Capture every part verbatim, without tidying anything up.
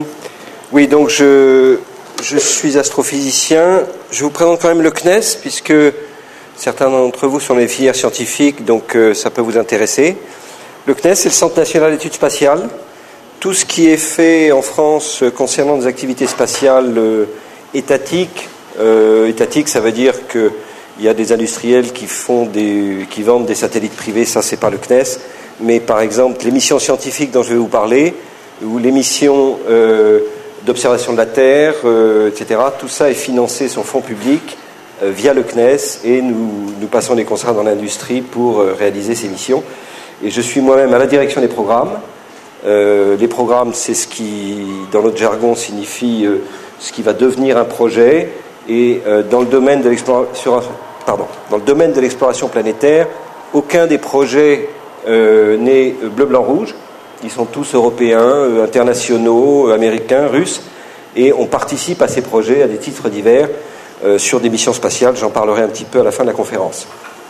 Oui, donc je, je suis astrophysicien. Je vous présente quand même le C N E S, puisque certains d'entre vous sont les filières scientifiques, donc euh, ça peut vous intéresser. Le C N E S, c'est le Centre national d'études spatiales. Tout ce qui est fait en France euh, concernant des activités spatiales euh, étatiques, euh, étatiques, ça veut dire qu'il y a des industriels qui, font des, qui vendent des satellites privés, ça c'est pas le C N E S. Mais par exemple, les missions scientifiques dont je vais vous parler, ou les missions euh, d'observation de la Terre, euh, et cetera, tout ça est financé sur fonds publics euh, via le C N E S, et nous, nous passons des contrats dans l'industrie pour euh, réaliser ces missions. Et je suis moi-même à la direction des programmes. Euh, les programmes, c'est ce qui, dans notre jargon, signifie euh, ce qui va devenir un projet. Et euh, dans le domaine de l'exploration, pardon, dans le domaine de l'exploration planétaire, aucun des projets euh, n'est bleu, blanc, rouge. Ils sont tous européens, euh, internationaux, euh, américains, russes, et on participe à ces projets à des titres divers euh, sur des missions spatiales. J'en parlerai un petit peu à la fin de la conférence.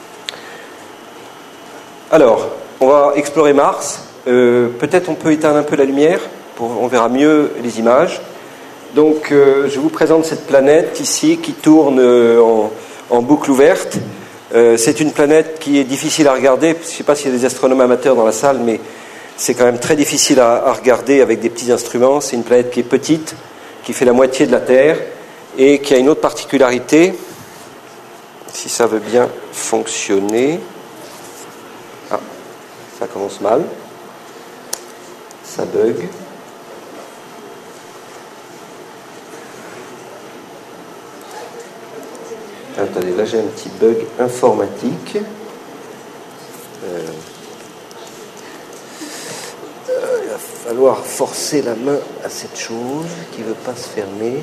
Alors, on va explorer Mars. Euh, peut-être on peut éteindre un peu la lumière, pour, on verra mieux les images. Donc, euh, je vous présente cette planète ici qui tourne euh, en, en boucle ouverte. Euh, c'est une planète qui est difficile à regarder. Je ne sais pas s'il y a des astronomes amateurs dans la salle, mais c'est quand même très difficile à, à regarder avec des petits instruments. C'est une planète qui est petite, qui fait la moitié de la Terre, et qui a une autre particularité, si ça veut bien fonctionner. Ah, ça commence mal. Ça bug. Attendez, là j'ai un petit bug informatique. Euh, euh, il va falloir forcer la main à cette chose qui ne veut pas se fermer.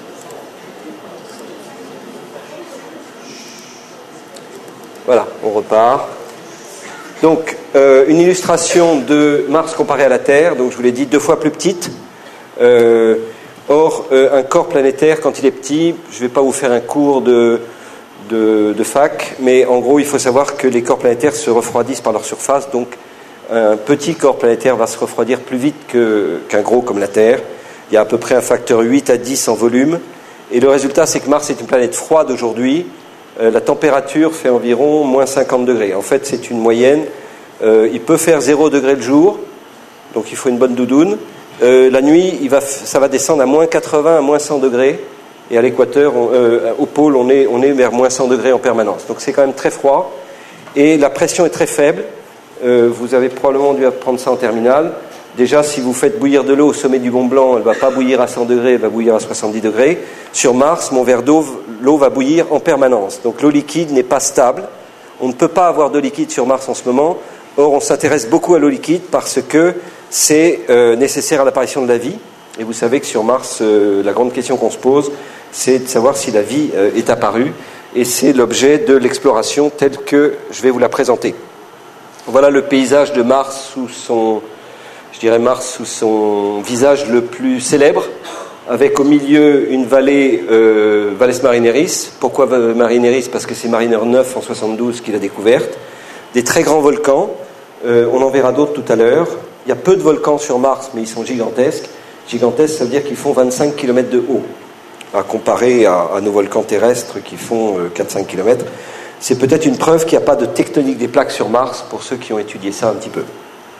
Voilà, on repart. Donc, euh, une illustration de Mars comparé à la Terre, donc je vous l'ai dit, deux fois plus petite. Euh, or, euh, un corps planétaire, quand il est petit, je ne vais pas vous faire un cours de, de, de fac, mais en gros, il faut savoir que les corps planétaires se refroidissent par leur surface, donc un petit corps planétaire va se refroidir plus vite que, qu'un gros comme la Terre. Il y a à peu près un facteur huit à dix en volume, et le résultat, c'est que Mars est une planète froide aujourd'hui. Euh, la température fait environ moins cinquante degrés. En fait, c'est une moyenne. Euh, il peut faire zéro degré le jour, donc il faut une bonne doudoune. Euh, la nuit, il va, ça va descendre à moins quatre-vingts, à moins cent degrés. Et à l'équateur, on, euh, au pôle, on est, on est vers moins cent degrés en permanence. Donc c'est quand même très froid. Et la pression est très faible. Euh, vous avez probablement dû apprendre ça en terminale. Déjà, si vous faites bouillir de l'eau au sommet du Mont Blanc, elle ne va pas bouillir à cent degrés, elle va bouillir à soixante-dix degrés. Sur Mars, mon verre d'eau, l'eau va bouillir en permanence. Donc l'eau liquide n'est pas stable. On ne peut pas avoir d'eau liquide sur Mars en ce moment. Or, on s'intéresse beaucoup à l'eau liquide parce que c'est euh, nécessaire à l'apparition de la vie. Et vous savez que sur Mars, euh, la grande question qu'on se pose, c'est de savoir si la vie euh, est apparue. Et c'est l'objet de l'exploration telle que je vais vous la présenter. Voilà le paysage de Mars sous son... je dirais Mars sous son visage le plus célèbre, avec au milieu une vallée, euh, Valles Marineris. Pourquoi Marineris ? Parce que c'est Mariner neuf en soixante-douze qui l'a découverte. Des très grands volcans, euh, on en verra d'autres tout à l'heure. Il y a peu de volcans sur Mars, mais ils sont gigantesques. Gigantesques, ça veut dire qu'ils font vingt-cinq kilomètres de haut, à comparer à, à nos volcans terrestres qui font euh, quatre à cinq kilomètres. C'est peut-être une preuve qu'il n'y a pas de tectonique des plaques sur Mars, pour ceux qui ont étudié ça un petit peu.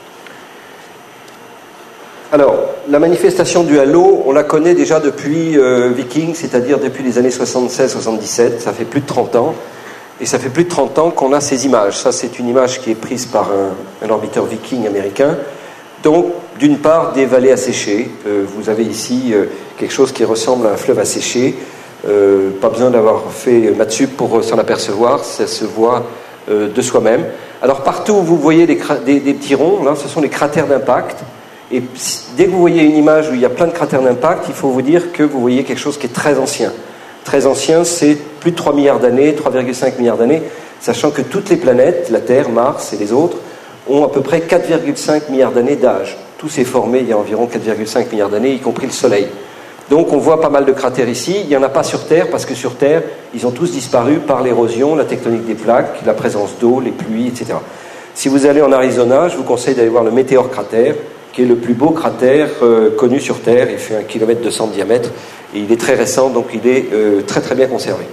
Alors, la manifestation du halo, on la connaît déjà depuis euh, Viking, c'est-à-dire depuis les années soixante-seize soixante-dix-sept, ça fait plus de trente ans, et ça fait plus de trente ans qu'on a ces images. Ça, c'est une image qui est prise par un, un orbiteur Viking américain. Donc, d'une part, des vallées asséchées. Euh, vous avez ici euh, quelque chose qui ressemble à un fleuve asséché. Euh, pas besoin d'avoir fait maths sup pour s'en apercevoir, ça se voit euh, de soi-même. Alors, partout où vous voyez des, cra- des, des petits ronds, là, ce sont les cratères d'impact. Et dès que vous voyez une image où il y a plein de cratères d'impact, il faut vous dire que vous voyez quelque chose qui est très ancien. Très ancien, c'est plus de trois milliards d'années, trois virgule cinq milliards d'années, sachant que toutes les planètes, la Terre, Mars et les autres, ont à peu près quatre virgule cinq milliards d'années d'âge. Tout s'est formé il y a environ quatre virgule cinq milliards d'années, y compris le Soleil. Donc on voit pas mal de cratères ici. Il n'y en a pas sur Terre, parce que sur Terre, ils ont tous disparu par l'érosion, la tectonique des plaques, la présence d'eau, les pluies, et cetera. Si vous allez en Arizona, je vous conseille d'aller voir le Meteor Crater. qui est le plus beau cratère euh, connu sur Terre. Il fait un kilomètre deux cents de diamètre et il est très récent, donc il est euh, très très bien conservé.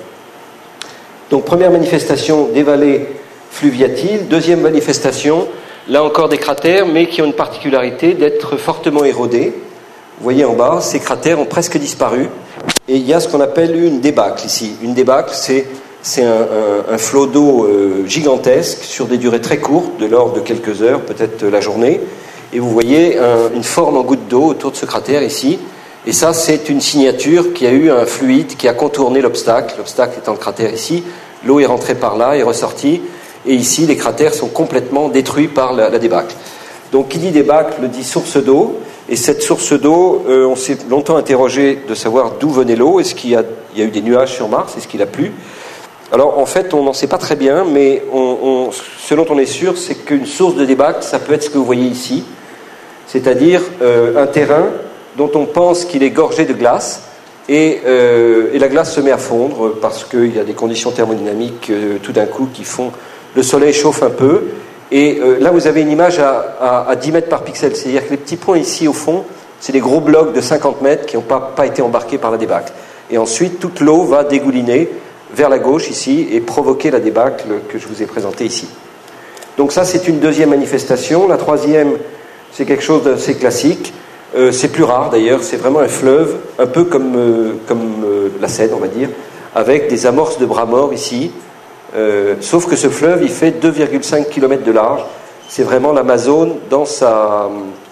Donc première manifestation des vallées fluviatiles. Deuxième manifestation, là encore des cratères, mais qui ont une particularité d'être fortement érodés. Vous voyez en bas, ces cratères ont presque disparu. Et il y a ce qu'on appelle une débâcle ici. Une débâcle, c'est, c'est un, un, un flot d'eau euh, gigantesque sur des durées très courtes, de l'ordre de quelques heures, peut-être la journée. Et vous voyez un, une forme en goutte d'eau autour de ce cratère ici. Et ça, c'est une signature qui a eu un fluide qui a contourné l'obstacle. L'obstacle étant le cratère ici. L'eau est rentrée par là, est ressortie. Et ici, les cratères sont complètement détruits par la, la débâcle. Donc, qui dit débâcle dit source d'eau. Et cette source d'eau, euh, on s'est longtemps interrogé de savoir d'où venait l'eau. Est-ce qu'il y a, il y a eu des nuages sur Mars? Est-ce qu'il a plu? Alors, en fait, on n'en sait pas très bien, mais on, on, ce dont on est sûr, c'est qu'une source de débâcle, ça peut être ce que vous voyez ici. C'est-à-dire euh, un terrain dont on pense qu'il est gorgé de glace, et, euh, et la glace se met à fondre parce qu'il y a des conditions thermodynamiques euh, tout d'un coup qui font... Le soleil chauffe un peu, et euh, là vous avez une image à, à, à dix mètres par pixel, c'est-à-dire que les petits points ici au fond, c'est des gros blocs de cinquante mètres qui n'ont pas, pas été embarqués par la débâcle. Et ensuite, toute l'eau va dégouliner vers la gauche ici et provoquer la débâcle que je vous ai présentée ici. Donc ça, c'est une deuxième manifestation. La troisième, c'est quelque chose d'assez classique. Euh, c'est plus rare d'ailleurs, c'est vraiment un fleuve, un peu comme, euh, comme euh, la Seine, on va dire, avec des amorces de bras morts ici. Euh, sauf que ce fleuve, il fait deux virgule cinq kilomètres de large. C'est vraiment l'Amazone dans sa,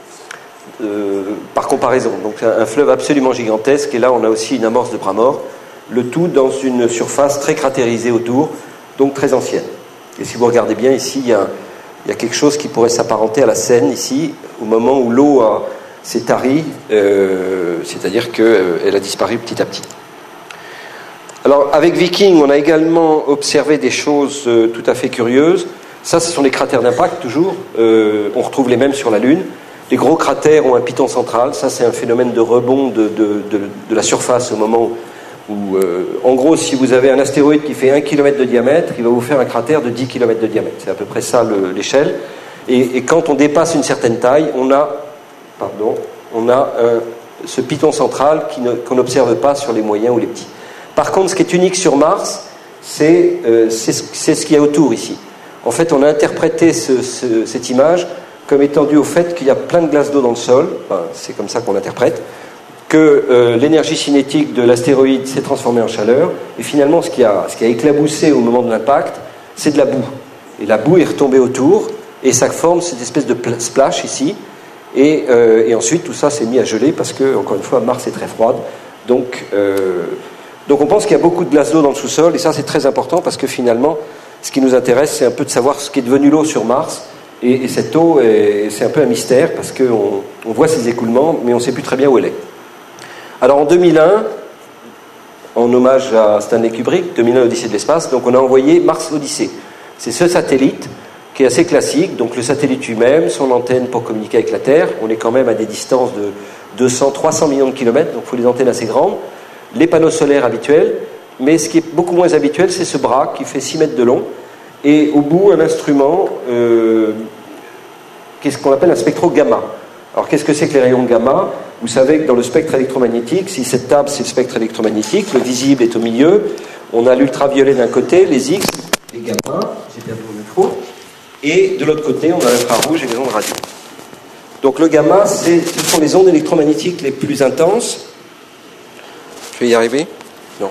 euh, par comparaison. Donc un, un fleuve absolument gigantesque. Et là, on a aussi une amorce de bras morts. Le tout dans une surface très cratérisée autour, donc très ancienne. Et si vous regardez bien ici, il y a, il y a quelque chose qui pourrait s'apparenter à la Seine ici, au moment où l'eau a, s'est tarie, euh, c'est-à-dire qu'elle a disparu petit à petit. Alors, avec Viking, on a également observé des choses euh, tout à fait curieuses. Ça, ce sont les cratères d'impact, toujours. Euh, on retrouve les mêmes sur la Lune. Les gros cratères ont un piton central. Ça, c'est un phénomène de rebond de, de, de, de la surface au moment où, où euh, en gros, si vous avez un astéroïde qui fait un kilomètre de diamètre, il va vous faire un cratère de dix kilomètres de diamètre. C'est à peu près ça le, l'échelle. Et, et quand on dépasse une certaine taille, on a, pardon, on a un, ce piton central qui ne, qu'on n'observe pas sur les moyens ou les petits. Par contre, ce qui est unique sur Mars, c'est, euh, c'est, c'est ce qu'il y a autour ici. En fait, on a interprété ce, ce, cette image comme étant due au fait qu'il y a plein de glace d'eau dans le sol, enfin, c'est comme ça qu'on l'interprète, que euh, l'énergie cinétique de l'astéroïde s'est transformée en chaleur, et finalement, ce qui a, ce qui a éclaboussé au moment de l'impact, c'est de la boue. Et la boue est retombée autour, et ça forme cette espèce de splash ici, et, euh, et ensuite, tout ça s'est mis à geler, parce que, encore une fois, Mars est très froide, donc... Euh, Donc on pense qu'il y a beaucoup de glace d'eau dans le sous-sol, et ça c'est très important parce que finalement, ce qui nous intéresse, c'est un peu de savoir ce qu'est devenu l'eau sur Mars, et, et cette eau, est, c'est un peu un mystère parce qu'on on voit ses écoulements, mais on ne sait plus très bien où elle est. Alors en deux mille un, en hommage à Stanley Kubrick, deux mille un Odyssée de l'espace, donc on a envoyé Mars Odyssey. C'est ce satellite qui est assez classique, donc le satellite lui-même, son antenne pour communiquer avec la Terre, on est quand même à des distances de deux cents à trois cents millions de kilomètres, donc il faut des antennes assez grandes. Les panneaux solaires habituels, mais ce qui est beaucoup moins habituel, c'est ce bras qui fait six mètres de long, et au bout, un instrument, euh, qu'est-ce qu'on appelle un spectro gamma. Alors, qu'est-ce que c'est que les rayons gamma? Vous savez que dans le spectre électromagnétique, si cette table, c'est le spectre électromagnétique, le visible est au milieu, on a l'ultraviolet d'un côté, les X, les gamma, j'ai perdu mon micro, et de l'autre côté, on a l'infrarouge et les ondes radio. Donc, le gamma, c'est, ce sont les ondes électromagnétiques les plus intenses. Je vais y arriver? Non.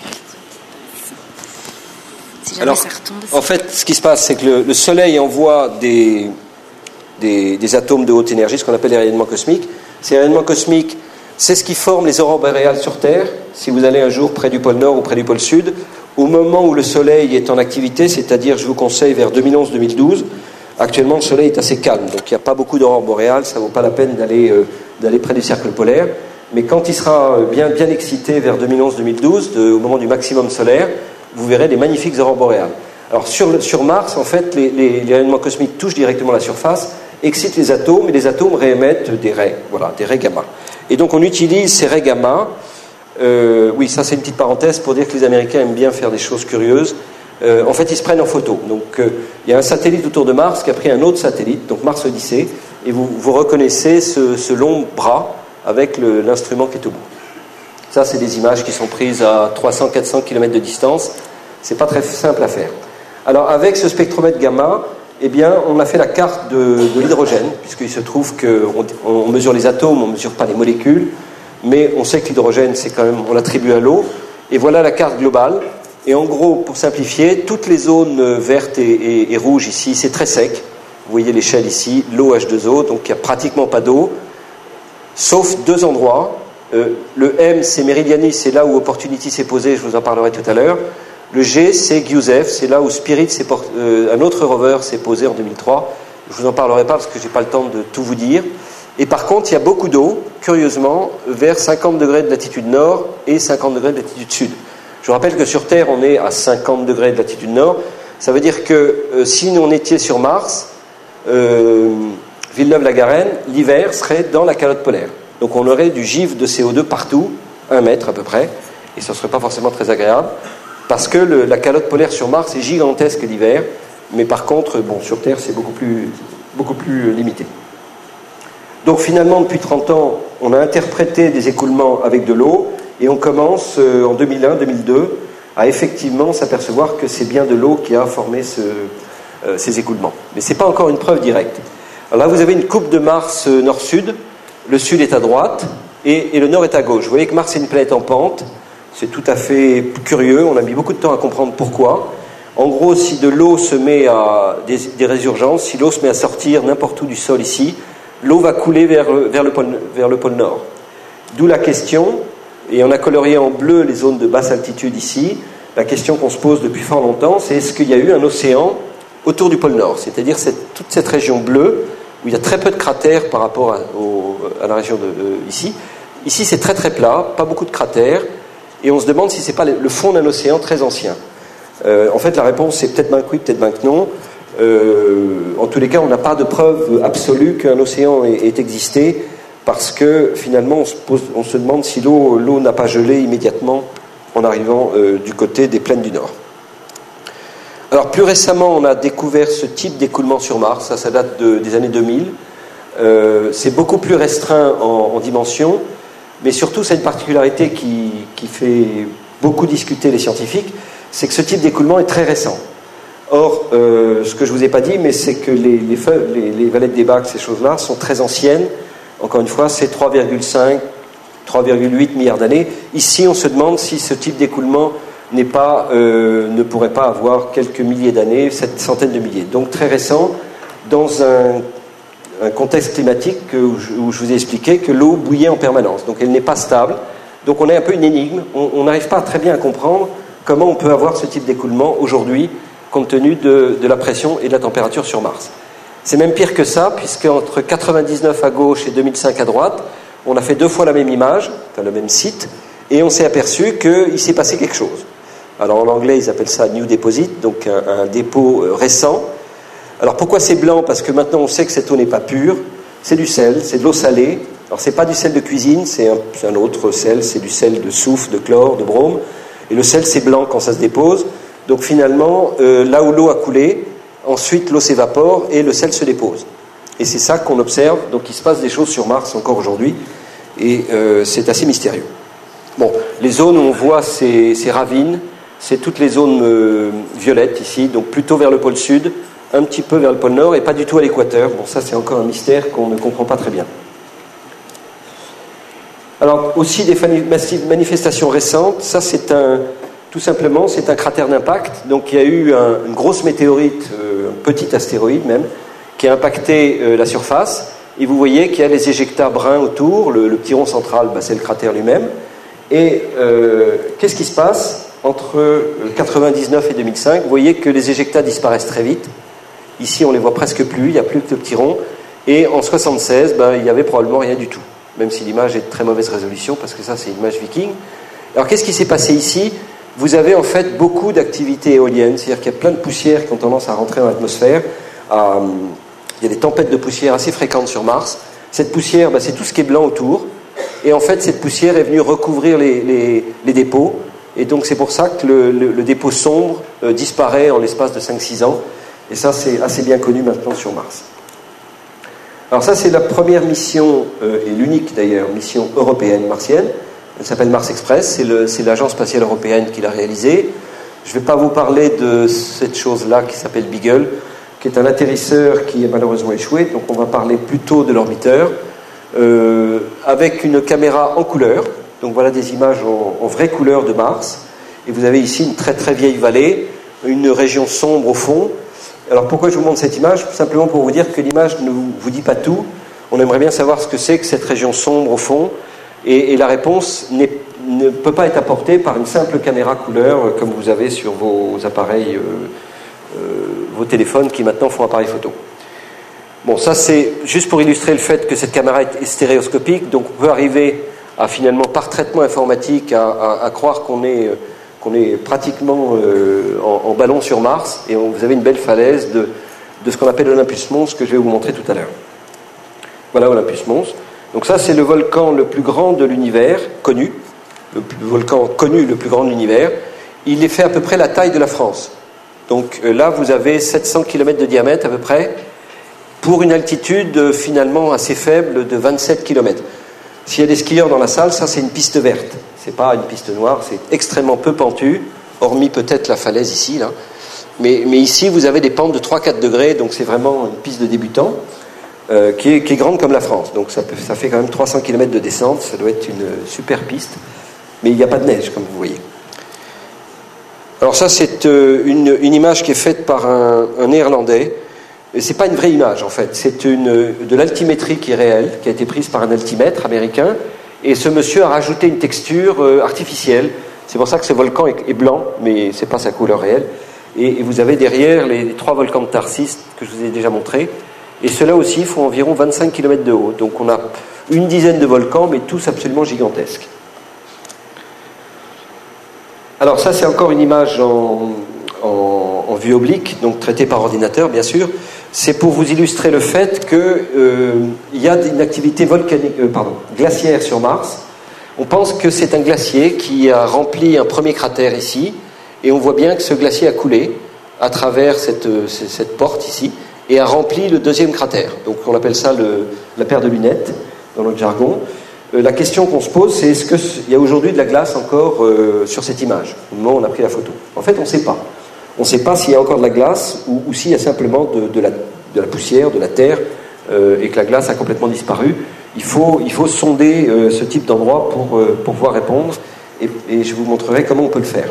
Si Alors, retombe, en fait, ce qui se passe, c'est que le, le Soleil envoie des, des, des atomes de haute énergie, ce qu'on appelle les rayonnements cosmiques. Ces rayonnements cosmiques, c'est ce qui forme les aurores boréales sur Terre. Si vous allez un jour près du pôle Nord ou près du pôle Sud, au moment où le Soleil est en activité, c'est-à-dire, je vous conseille, vers deux mille onze deux mille douze, actuellement, le Soleil est assez calme, donc il n'y a pas beaucoup d'aurores boréales, ça ne vaut pas la peine d'aller, euh, d'aller près du cercle polaire. Mais quand il sera bien, bien excité vers deux mille onze deux mille douze, de, au moment du maximum solaire, vous verrez des magnifiques aurores boréales. Alors sur, sur Mars, en fait, les, les, les rayonnements cosmiques touchent directement la surface, excitent les atomes, et les atomes réémettent des raies, voilà, des raies gamma. Et donc on utilise ces raies gamma. Euh, oui, ça c'est une petite parenthèse pour dire que les Américains aiment bien faire des choses curieuses. Euh, en fait, ils se prennent en photo. Donc euh, il y a un satellite autour de Mars qui a pris un autre satellite, donc Mars Odyssey, et vous, vous reconnaissez ce, ce long bras avec le, l'instrument qui est au bout. Ça, c'est des images qui sont prises à trois cents à quatre cents kilomètres de distance. C'est pas très simple à faire. Alors, avec ce spectromètre gamma, eh bien, on a fait la carte de, de l'hydrogène, puisqu'il se trouve qu'on on mesure les atomes, on ne mesure pas les molécules, mais on sait que l'hydrogène, c'est quand même, on l'attribue à l'eau. Et voilà la carte globale. Et en gros, pour simplifier, toutes les zones vertes et, et, et rouges ici, c'est très sec. Vous voyez l'échelle ici, l'eau H deux O, donc il n'y a pratiquement pas d'eau, sauf deux endroits. Euh, le M, c'est Meridianis, c'est là où Opportunity s'est posé, je vous en parlerai tout à l'heure. Le G, c'est Gusev, c'est là où Spirit, s'est por- euh, un autre rover, s'est posé en deux mille trois. Je vous en parlerai pas parce que j'ai pas le temps de tout vous dire. Et par contre, il y a beaucoup d'eau, curieusement, vers cinquante degrés de latitude nord et cinquante degrés de latitude sud. Je vous rappelle que sur Terre, on est à cinquante degrés de latitude nord. Ça veut dire que euh, si nous on était sur Mars, euh, Villeneuve-la-Garenne, l'hiver serait dans la calotte polaire. Donc on aurait du givre de C O deux partout, un mètre à peu près, et ce ne serait pas forcément très agréable, parce que le, la calotte polaire sur Mars est gigantesque l'hiver, mais par contre, bon, sur Terre, c'est beaucoup plus, beaucoup plus limité. Donc finalement, depuis trente ans, on a interprété des écoulements avec de l'eau, et on commence euh, en deux mille un deux mille deux à effectivement s'apercevoir que c'est bien de l'eau qui a formé ce, euh, ces écoulements. Mais ce n'est pas encore une preuve directe. Alors là, vous avez une coupe de Mars euh, nord-sud. Le sud est à droite et, et le nord est à gauche. Vous voyez que Mars est une planète en pente. C'est tout à fait curieux. On a mis beaucoup de temps à comprendre pourquoi. En gros, si de l'eau se met à des, des résurgences, si l'eau se met à sortir n'importe où du sol ici, l'eau va couler vers, vers, le, pôle, vers le pôle nord. D'où la question, et on a colorié en bleu les zones de basse altitude ici, la question qu'on se pose depuis fort longtemps, c'est est-ce qu'il y a eu un océan autour du pôle nord, c'est-à-dire cette, toute cette région bleue, où il y a très peu de cratères par rapport à, au, à la région de, de, ici. Ici, c'est très très plat, pas beaucoup de cratères, et on se demande si ce n'est pas le fond d'un océan très ancien. Euh, en fait, la réponse, c'est peut-être bien que oui, peut-être bien que non. Euh, en tous les cas, on n'a pas de preuve absolue qu'un océan ait, ait existé, parce que finalement, on se, pose, on se demande si l'eau, l'eau n'a pas gelé immédiatement en arrivant euh, du côté des plaines du Nord. Alors, plus récemment, on a découvert ce type d'écoulement sur Mars, ça, ça date de, des années deux mille. Euh, c'est beaucoup plus restreint en, en dimension, mais surtout, c'est une particularité qui, qui fait beaucoup discuter les scientifiques, c'est que ce type d'écoulement est très récent. Or, euh, ce que je ne vous ai pas dit, mais c'est que les, les, feuilles, les, les valettes des bacs, ces choses-là, sont très anciennes. Encore une fois, c'est trois virgule cinq, trois virgule huit milliards d'années. Ici, on se demande si ce type d'écoulement n'est pas, euh, ne pourrait pas avoir quelques milliers d'années, cette centaine de milliers. Donc très récent, dans un, un contexte climatique où je, où je vous ai expliqué que l'eau bouillait en permanence. Donc elle n'est pas stable. Donc on est un peu une énigme. On n'arrive pas très bien à comprendre comment on peut avoir ce type d'écoulement aujourd'hui, compte tenu de, de la pression et de la température sur Mars. C'est même pire que ça, puisqu'entre quatre-vingt-dix-neuf à gauche et deux mille cinq à droite, on a fait deux fois la même image, enfin le même site, et on s'est aperçu qu'il s'est passé quelque chose. Alors en anglais, ils appellent ça new deposit, donc un, un dépôt récent. Alors pourquoi c'est blanc ? Parce que maintenant on sait que cette eau n'est pas pure, c'est du sel, c'est de l'eau salée. Alors c'est pas du sel de cuisine, c'est un, c'est un autre sel, c'est du sel de soufre, de chlore, de brome. Et le sel c'est blanc quand ça se dépose. Donc finalement, euh, là où l'eau a coulé, ensuite l'eau s'évapore et le sel se dépose. Et c'est ça qu'on observe, donc il se passe des choses sur Mars encore aujourd'hui, et euh, c'est assez mystérieux. Bon, les zones où on voit ces, ces ravines, c'est toutes les zones euh, violettes ici, donc plutôt vers le pôle sud, un petit peu vers le pôle nord et pas du tout à l'équateur. Bon, ça c'est encore un mystère qu'on ne comprend pas très bien. Alors aussi des manifestations récentes, ça c'est un, tout simplement c'est un cratère d'impact. Donc il y a eu un, une grosse météorite, euh, un petit astéroïde même, qui a impacté euh, la surface. Et vous voyez qu'il y a les éjectats bruns autour, le, le petit rond central, bah, c'est le cratère lui-même. Et euh, qu'est-ce qui se passe ? Entre quatre-vingt-dix-neuf et deux mille cinq, vous voyez que les éjectats disparaissent très vite. Ici, on les voit presque plus, il n'y a plus que le petit rond. Et en soixante-seize, ben, il n'y avait probablement rien du tout, même si l'image est de très mauvaise résolution, parce que ça, c'est une image viking. Alors, qu'est-ce qui s'est passé ici ? Vous avez en fait beaucoup d'activités éoliennes, c'est-à-dire qu'il y a plein de poussières qui ont tendance à rentrer dans l'atmosphère. À, il y a des tempêtes de poussière assez fréquentes sur Mars. Cette poussière, ben, c'est tout ce qui est blanc autour. Et en fait, cette poussière est venue recouvrir les, les, les dépôts. Et donc c'est pour ça que le, le, le dépôt sombre euh, disparaît en l'espace de cinq six ans. Et ça, c'est assez bien connu maintenant sur Mars. Alors ça, c'est la première mission, euh, et l'unique d'ailleurs, mission européenne martienne. Elle s'appelle Mars Express, c'est, le, c'est l'agence spatiale européenne qui l'a réalisée. Je ne vais pas vous parler de cette chose-là qui s'appelle Beagle, qui est un atterrisseur qui a malheureusement échoué, donc on va parler plutôt de l'orbiteur, euh, avec une caméra en couleur. Donc voilà des images en, en vraie couleur de Mars. Et vous avez ici une très très vieille vallée, une région sombre au fond. Alors pourquoi je vous montre cette image ? Simplement pour vous dire que l'image ne vous dit pas tout. On aimerait bien savoir ce que c'est que cette région sombre au fond. Et, et la réponse n'est, ne peut pas être apportée par une simple caméra couleur comme vous avez sur vos appareils, euh, euh, vos téléphones qui maintenant font appareil photo. Bon, ça c'est juste pour illustrer le fait que cette caméra est stéréoscopique. Donc on peut arriver à finalement par traitement informatique à, à, à croire qu'on est... qu'on est pratiquement euh, en, en ballon sur Mars, et on, vous avez une belle falaise de, de ce qu'on appelle Olympus Mons, que je vais vous montrer tout à l'heure. Voilà Olympus Mons. Donc ça, c'est le volcan le plus grand de l'univers, connu, le, plus, le volcan connu le plus grand de l'univers. Il est fait à peu près la taille de la France. Donc euh, là, vous avez sept cents kilomètres de diamètre à peu près, pour une altitude euh, finalement assez faible de vingt-sept kilomètres. S'il y a des skieurs dans la salle, ça c'est une piste verte. C'est pas une piste noire, c'est extrêmement peu pentu, hormis peut-être la falaise ici, là. Mais, mais ici, vous avez des pentes de trois à quatre degrés, donc c'est vraiment une piste de débutant euh, qui, est, qui est grande comme la France. Donc ça, peut, ça fait quand même trois cents kilomètres de descente, ça doit être une super piste. Mais il n'y a pas de neige, comme vous voyez. Alors ça, c'est euh, une, une image qui est faite par un, un Néerlandais. Et c'est pas une vraie image, en fait. C'est une, de l'altimétrie qui est réelle, qui a été prise par un altimètre américain. Et ce monsieur a rajouté une texture euh, artificielle. C'est pour ça que ce volcan est, est blanc, mais c'est pas sa couleur réelle. Et, et vous avez derrière les, les trois volcans de Tharsis que je vous ai déjà montrés. Et ceux-là aussi font environ vingt-cinq kilomètres de haut. Donc on a une dizaine de volcans, mais tous absolument gigantesques. Alors ça, c'est encore une image en, en, en vue oblique, donc traitée par ordinateur, bien sûr. C'est pour vous illustrer le fait qu'il euh, y a une activité volcanique, euh, pardon, glaciaire sur Mars. On pense que c'est un glacier qui a rempli un premier cratère ici, et on voit bien que ce glacier a coulé à travers cette, cette porte ici, et a rempli le deuxième cratère. Donc on appelle ça le, la paire de lunettes, dans notre jargon. Euh, la question qu'on se pose, c'est est-ce qu'il y a aujourd'hui de la glace encore euh, sur cette image, au moment où on a pris la photo ? En fait, on ne sait pas. On ne sait pas s'il y a encore de la glace ou, ou s'il y a simplement de, de, la, de la poussière, de la terre, euh, et que la glace a complètement disparu. Il faut, il faut sonder euh, ce type d'endroit pour, euh, pour pouvoir répondre, et, et je vous montrerai comment on peut le faire.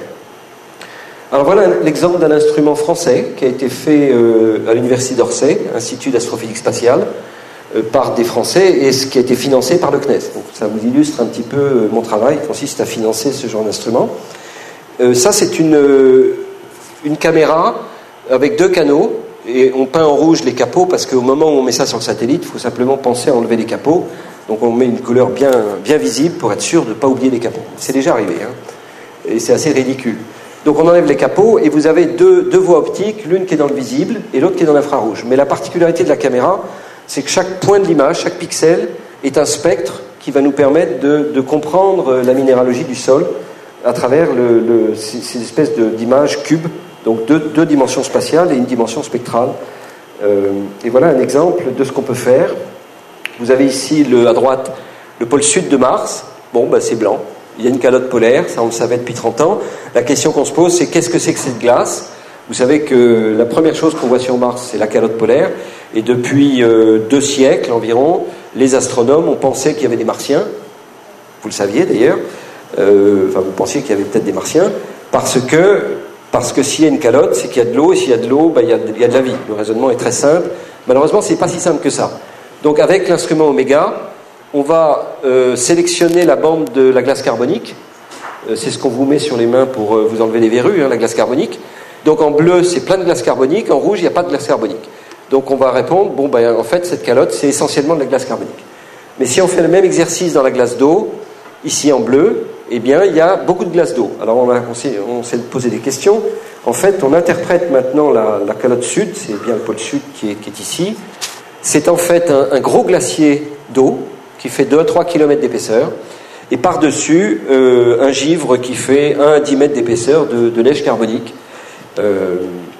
Alors voilà l'exemple d'un instrument français qui a été fait euh, à l'université d'Orsay, Institut d'astrophysique spatiale, euh, par des Français, et ce qui a été financé par le C N E S. Donc ça vous illustre un petit peu euh, mon travail, qui consiste à financer ce genre d'instrument. Euh, ça, c'est une... Euh, une caméra avec deux canaux, et on peint en rouge les capots parce qu'au moment où on met ça sur le satellite, il faut simplement penser à enlever les capots. Donc on met une couleur bien, bien visible pour être sûr de ne pas oublier les capots. C'est déjà arrivé, hein, et c'est assez ridicule. Donc on enlève les capots et vous avez deux, deux voies optiques, l'une qui est dans le visible et l'autre qui est dans l'infrarouge. Mais la particularité de la caméra, c'est que chaque point de l'image, chaque pixel, est un spectre qui va nous permettre de, de comprendre la minéralogie du sol à travers le, le, ces, ces espèces de, d'images cubes. Donc deux, deux dimensions spatiales et une dimension spectrale. Euh, et voilà un exemple de ce qu'on peut faire. Vous avez ici le, à droite le pôle sud de Mars. Bon, ben c'est blanc. Il y a une calotte polaire, ça on le savait depuis trente ans. La question qu'on se pose, c'est qu'est-ce que c'est que cette glace ? Vous savez que la première chose qu'on voit sur Mars, c'est la calotte polaire. Et depuis euh, deux siècles environ, les astronomes ont pensé qu'il y avait des Martiens. Vous le saviez d'ailleurs. Euh, enfin, vous pensiez qu'il y avait peut-être des Martiens. Parce que... Parce que s'il y a une calotte, c'est qu'il y a de l'eau, et s'il y a de l'eau, ben, il y a de, il y a de la vie. Le raisonnement est très simple. Malheureusement, ce n'est pas si simple que ça. Donc avec l'instrument Oméga, on va euh, sélectionner la bande de la glace carbonique. Euh, c'est ce qu'on vous met sur les mains pour euh, vous enlever les verrues, hein, la glace carbonique. Donc en bleu, c'est plein de glace carbonique. En rouge, il n'y a pas de glace carbonique. Donc on va répondre, bon, ben, en fait, cette calotte, c'est essentiellement de la glace carbonique. Mais si on fait le même exercice dans la glace d'eau, ici en bleu, eh bien, il y a beaucoup de glace d'eau. Alors, on, a, on, s'est, on s'est posé des questions. En fait, on interprète maintenant la, la calotte sud, c'est bien le pôle sud qui est, qui est ici. C'est en fait un, un gros glacier d'eau qui fait deux à trois kilomètres d'épaisseur, et par-dessus, euh, un givre qui fait un à dix mètres d'épaisseur de, de neige carbonique. Euh,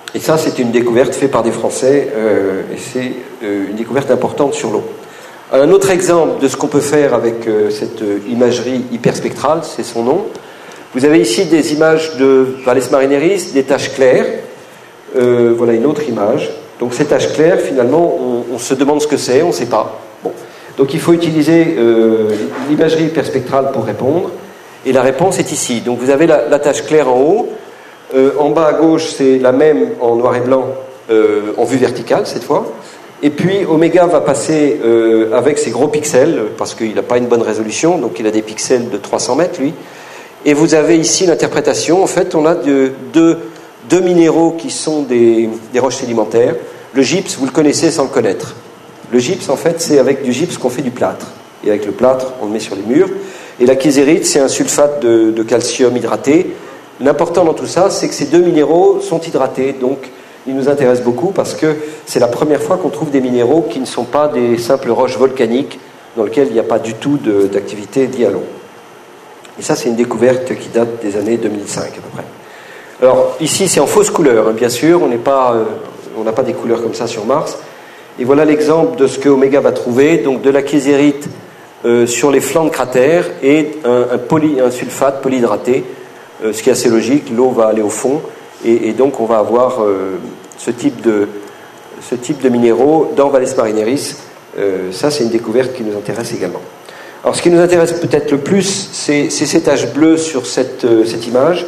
Et ça, c'est une découverte faite par des Français, euh, et c'est euh, une découverte importante sur l'eau. Un autre exemple de ce qu'on peut faire avec euh, cette euh, imagerie hyperspectrale, c'est son nom. Vous avez ici des images de Valles Marineris, des taches claires. Euh, voilà une autre image. Donc ces taches claires, finalement, on, on se demande ce que c'est, on ne sait pas. Bon. Donc il faut utiliser euh, l'imagerie hyperspectrale pour répondre. Et la réponse est ici. Donc vous avez la, la tache claire en haut. Euh, en bas à gauche, c'est la même en noir et blanc, euh, en vue verticale cette fois. Et puis Oméga va passer euh, avec ses gros pixels, parce qu'il n'a pas une bonne résolution, donc il a des pixels de trois cents mètres, lui. Et vous avez ici l'interprétation. En fait, on a de, de, deux minéraux qui sont des, des roches sédimentaires. Le gypse, vous le connaissez sans le connaître. Le gypse, en fait, c'est avec du gypse qu'on fait du plâtre. Et avec le plâtre, on le met sur les murs. Et la kieserite, c'est un sulfate de, de calcium hydraté. L'important dans tout ça, c'est que ces deux minéraux sont hydratés. Donc, ils nous intéressent beaucoup parce que c'est la première fois qu'on trouve des minéraux qui ne sont pas des simples roches volcaniques dans lesquelles il n'y a pas du tout de, d'activité liée à l'eau. Et ça, c'est une découverte qui date des années deux mille cinq à peu près. Alors, ici, c'est en fausse couleur, hein, bien sûr. On n'est pas, euh, on n'a pas des couleurs comme ça sur Mars. Et voilà l'exemple de ce que Oméga va trouver. Donc, de la kieserite euh, sur les flancs de cratères et un, un, poly, un sulfate polyhydraté. Euh, ce qui est assez logique, l'eau va aller au fond et, et donc on va avoir euh, ce, type de, ce type de minéraux dans Valles Marineris. Euh, ça, c'est une découverte qui nous intéresse également. Alors, ce qui nous intéresse peut-être le plus, c'est, c'est ces taches bleues sur cette, euh, cette image.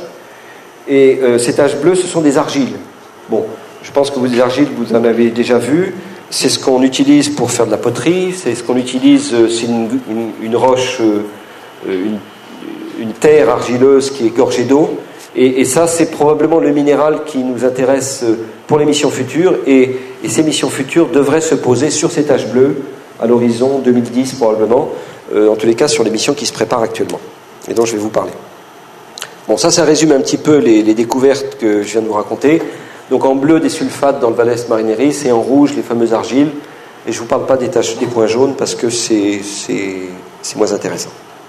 Et euh, ces taches bleues, ce sont des argiles. Bon, je pense que vous, des argiles, vous en avez déjà vu. C'est ce qu'on utilise pour faire de la poterie. C'est ce qu'on utilise, euh, c'est une, une, une roche, euh, une une terre argileuse qui est gorgée d'eau, et, et ça c'est probablement le minéral qui nous intéresse pour les missions futures, et, et ces missions futures devraient se poser sur ces taches bleues à l'horizon deux mille dix probablement, euh, en tous les cas sur les missions qui se préparent actuellement, et dont je vais vous parler. Bon, ça, ça résume un petit peu les, les découvertes que je viens de vous raconter. Donc en bleu, des sulfates dans le Valles Marineris, et en rouge, les fameuses argiles, et je ne vous parle pas des taches, des points jaunes, parce que c'est, c'est, c'est moins intéressant.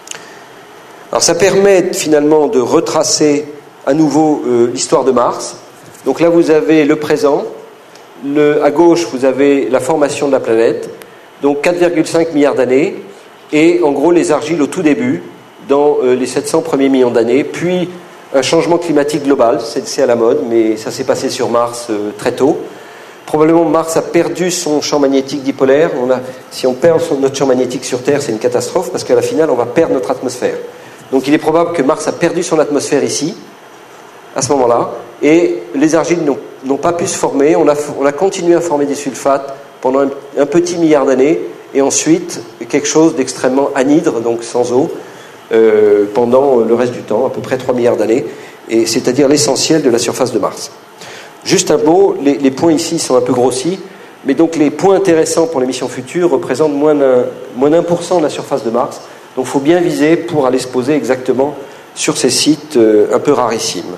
Alors ça permet finalement de retracer à nouveau euh, l'histoire de Mars. Donc là vous avez le présent, le, à gauche vous avez la formation de la planète, donc quatre virgule cinq milliards d'années, et en gros les argiles au tout début, dans euh, les sept cents premiers millions d'années, puis un changement climatique global, c'est, c'est à la mode, mais ça s'est passé sur Mars euh, très tôt. Probablement Mars a perdu son champ magnétique dipolaire. On a, si on perd son, notre champ magnétique sur Terre, c'est une catastrophe, parce qu'à la finale on va perdre notre atmosphère. Donc il est probable que Mars a perdu son atmosphère ici, à ce moment-là, et les argiles n'ont, n'ont pas pu se former. On a, on a continué à former des sulfates pendant un, un petit milliard d'années, et ensuite quelque chose d'extrêmement anhydre, donc sans eau, euh, pendant le reste du temps, à peu près trois milliards d'années, et c'est-à-dire l'essentiel de la surface de Mars. Juste un mot, les, les points ici sont un peu grossis, mais donc les points intéressants pour les missions futures représentent moins d'un, moins d'un pour cent de la surface de Mars. Donc il faut bien viser pour aller se poser exactement sur ces sites euh, un peu rarissimes.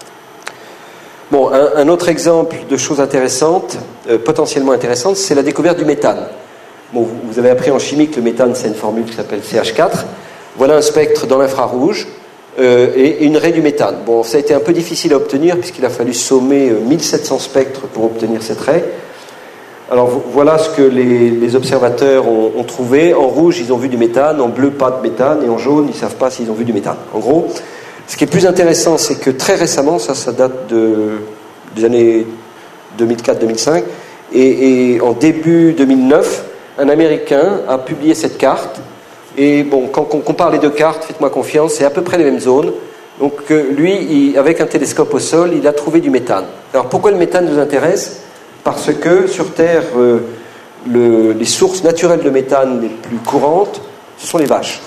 Bon, un, un autre exemple de choses intéressantes, euh, potentiellement intéressantes, c'est la découverte du méthane. Bon, vous, vous avez appris en chimie que le méthane, c'est une formule qui s'appelle C H quatre. Voilà un spectre dans l'infrarouge euh, et une raie du méthane. Bon, ça a été un peu difficile à obtenir puisqu'il a fallu sommer euh, mille sept cents spectres pour obtenir cette raie. Alors voilà ce que les, les observateurs ont, ont trouvé. En rouge, ils ont vu du méthane, en bleu, pas de méthane, et en jaune, ils ne savent pas s'ils ont vu du méthane. En gros, ce qui est plus intéressant, c'est que très récemment, ça, ça date de, des années deux mille quatre deux mille cinq, et, et en début deux mille neuf, un Américain a publié cette carte. Et bon, quand on compare les deux cartes, faites-moi confiance, c'est à peu près les mêmes zones. Donc euh, lui, il, avec un télescope au sol, il a trouvé du méthane. Alors pourquoi le méthane nous intéresse ? Parce que sur Terre, euh, le, les sources naturelles de méthane les plus courantes, ce sont les vaches.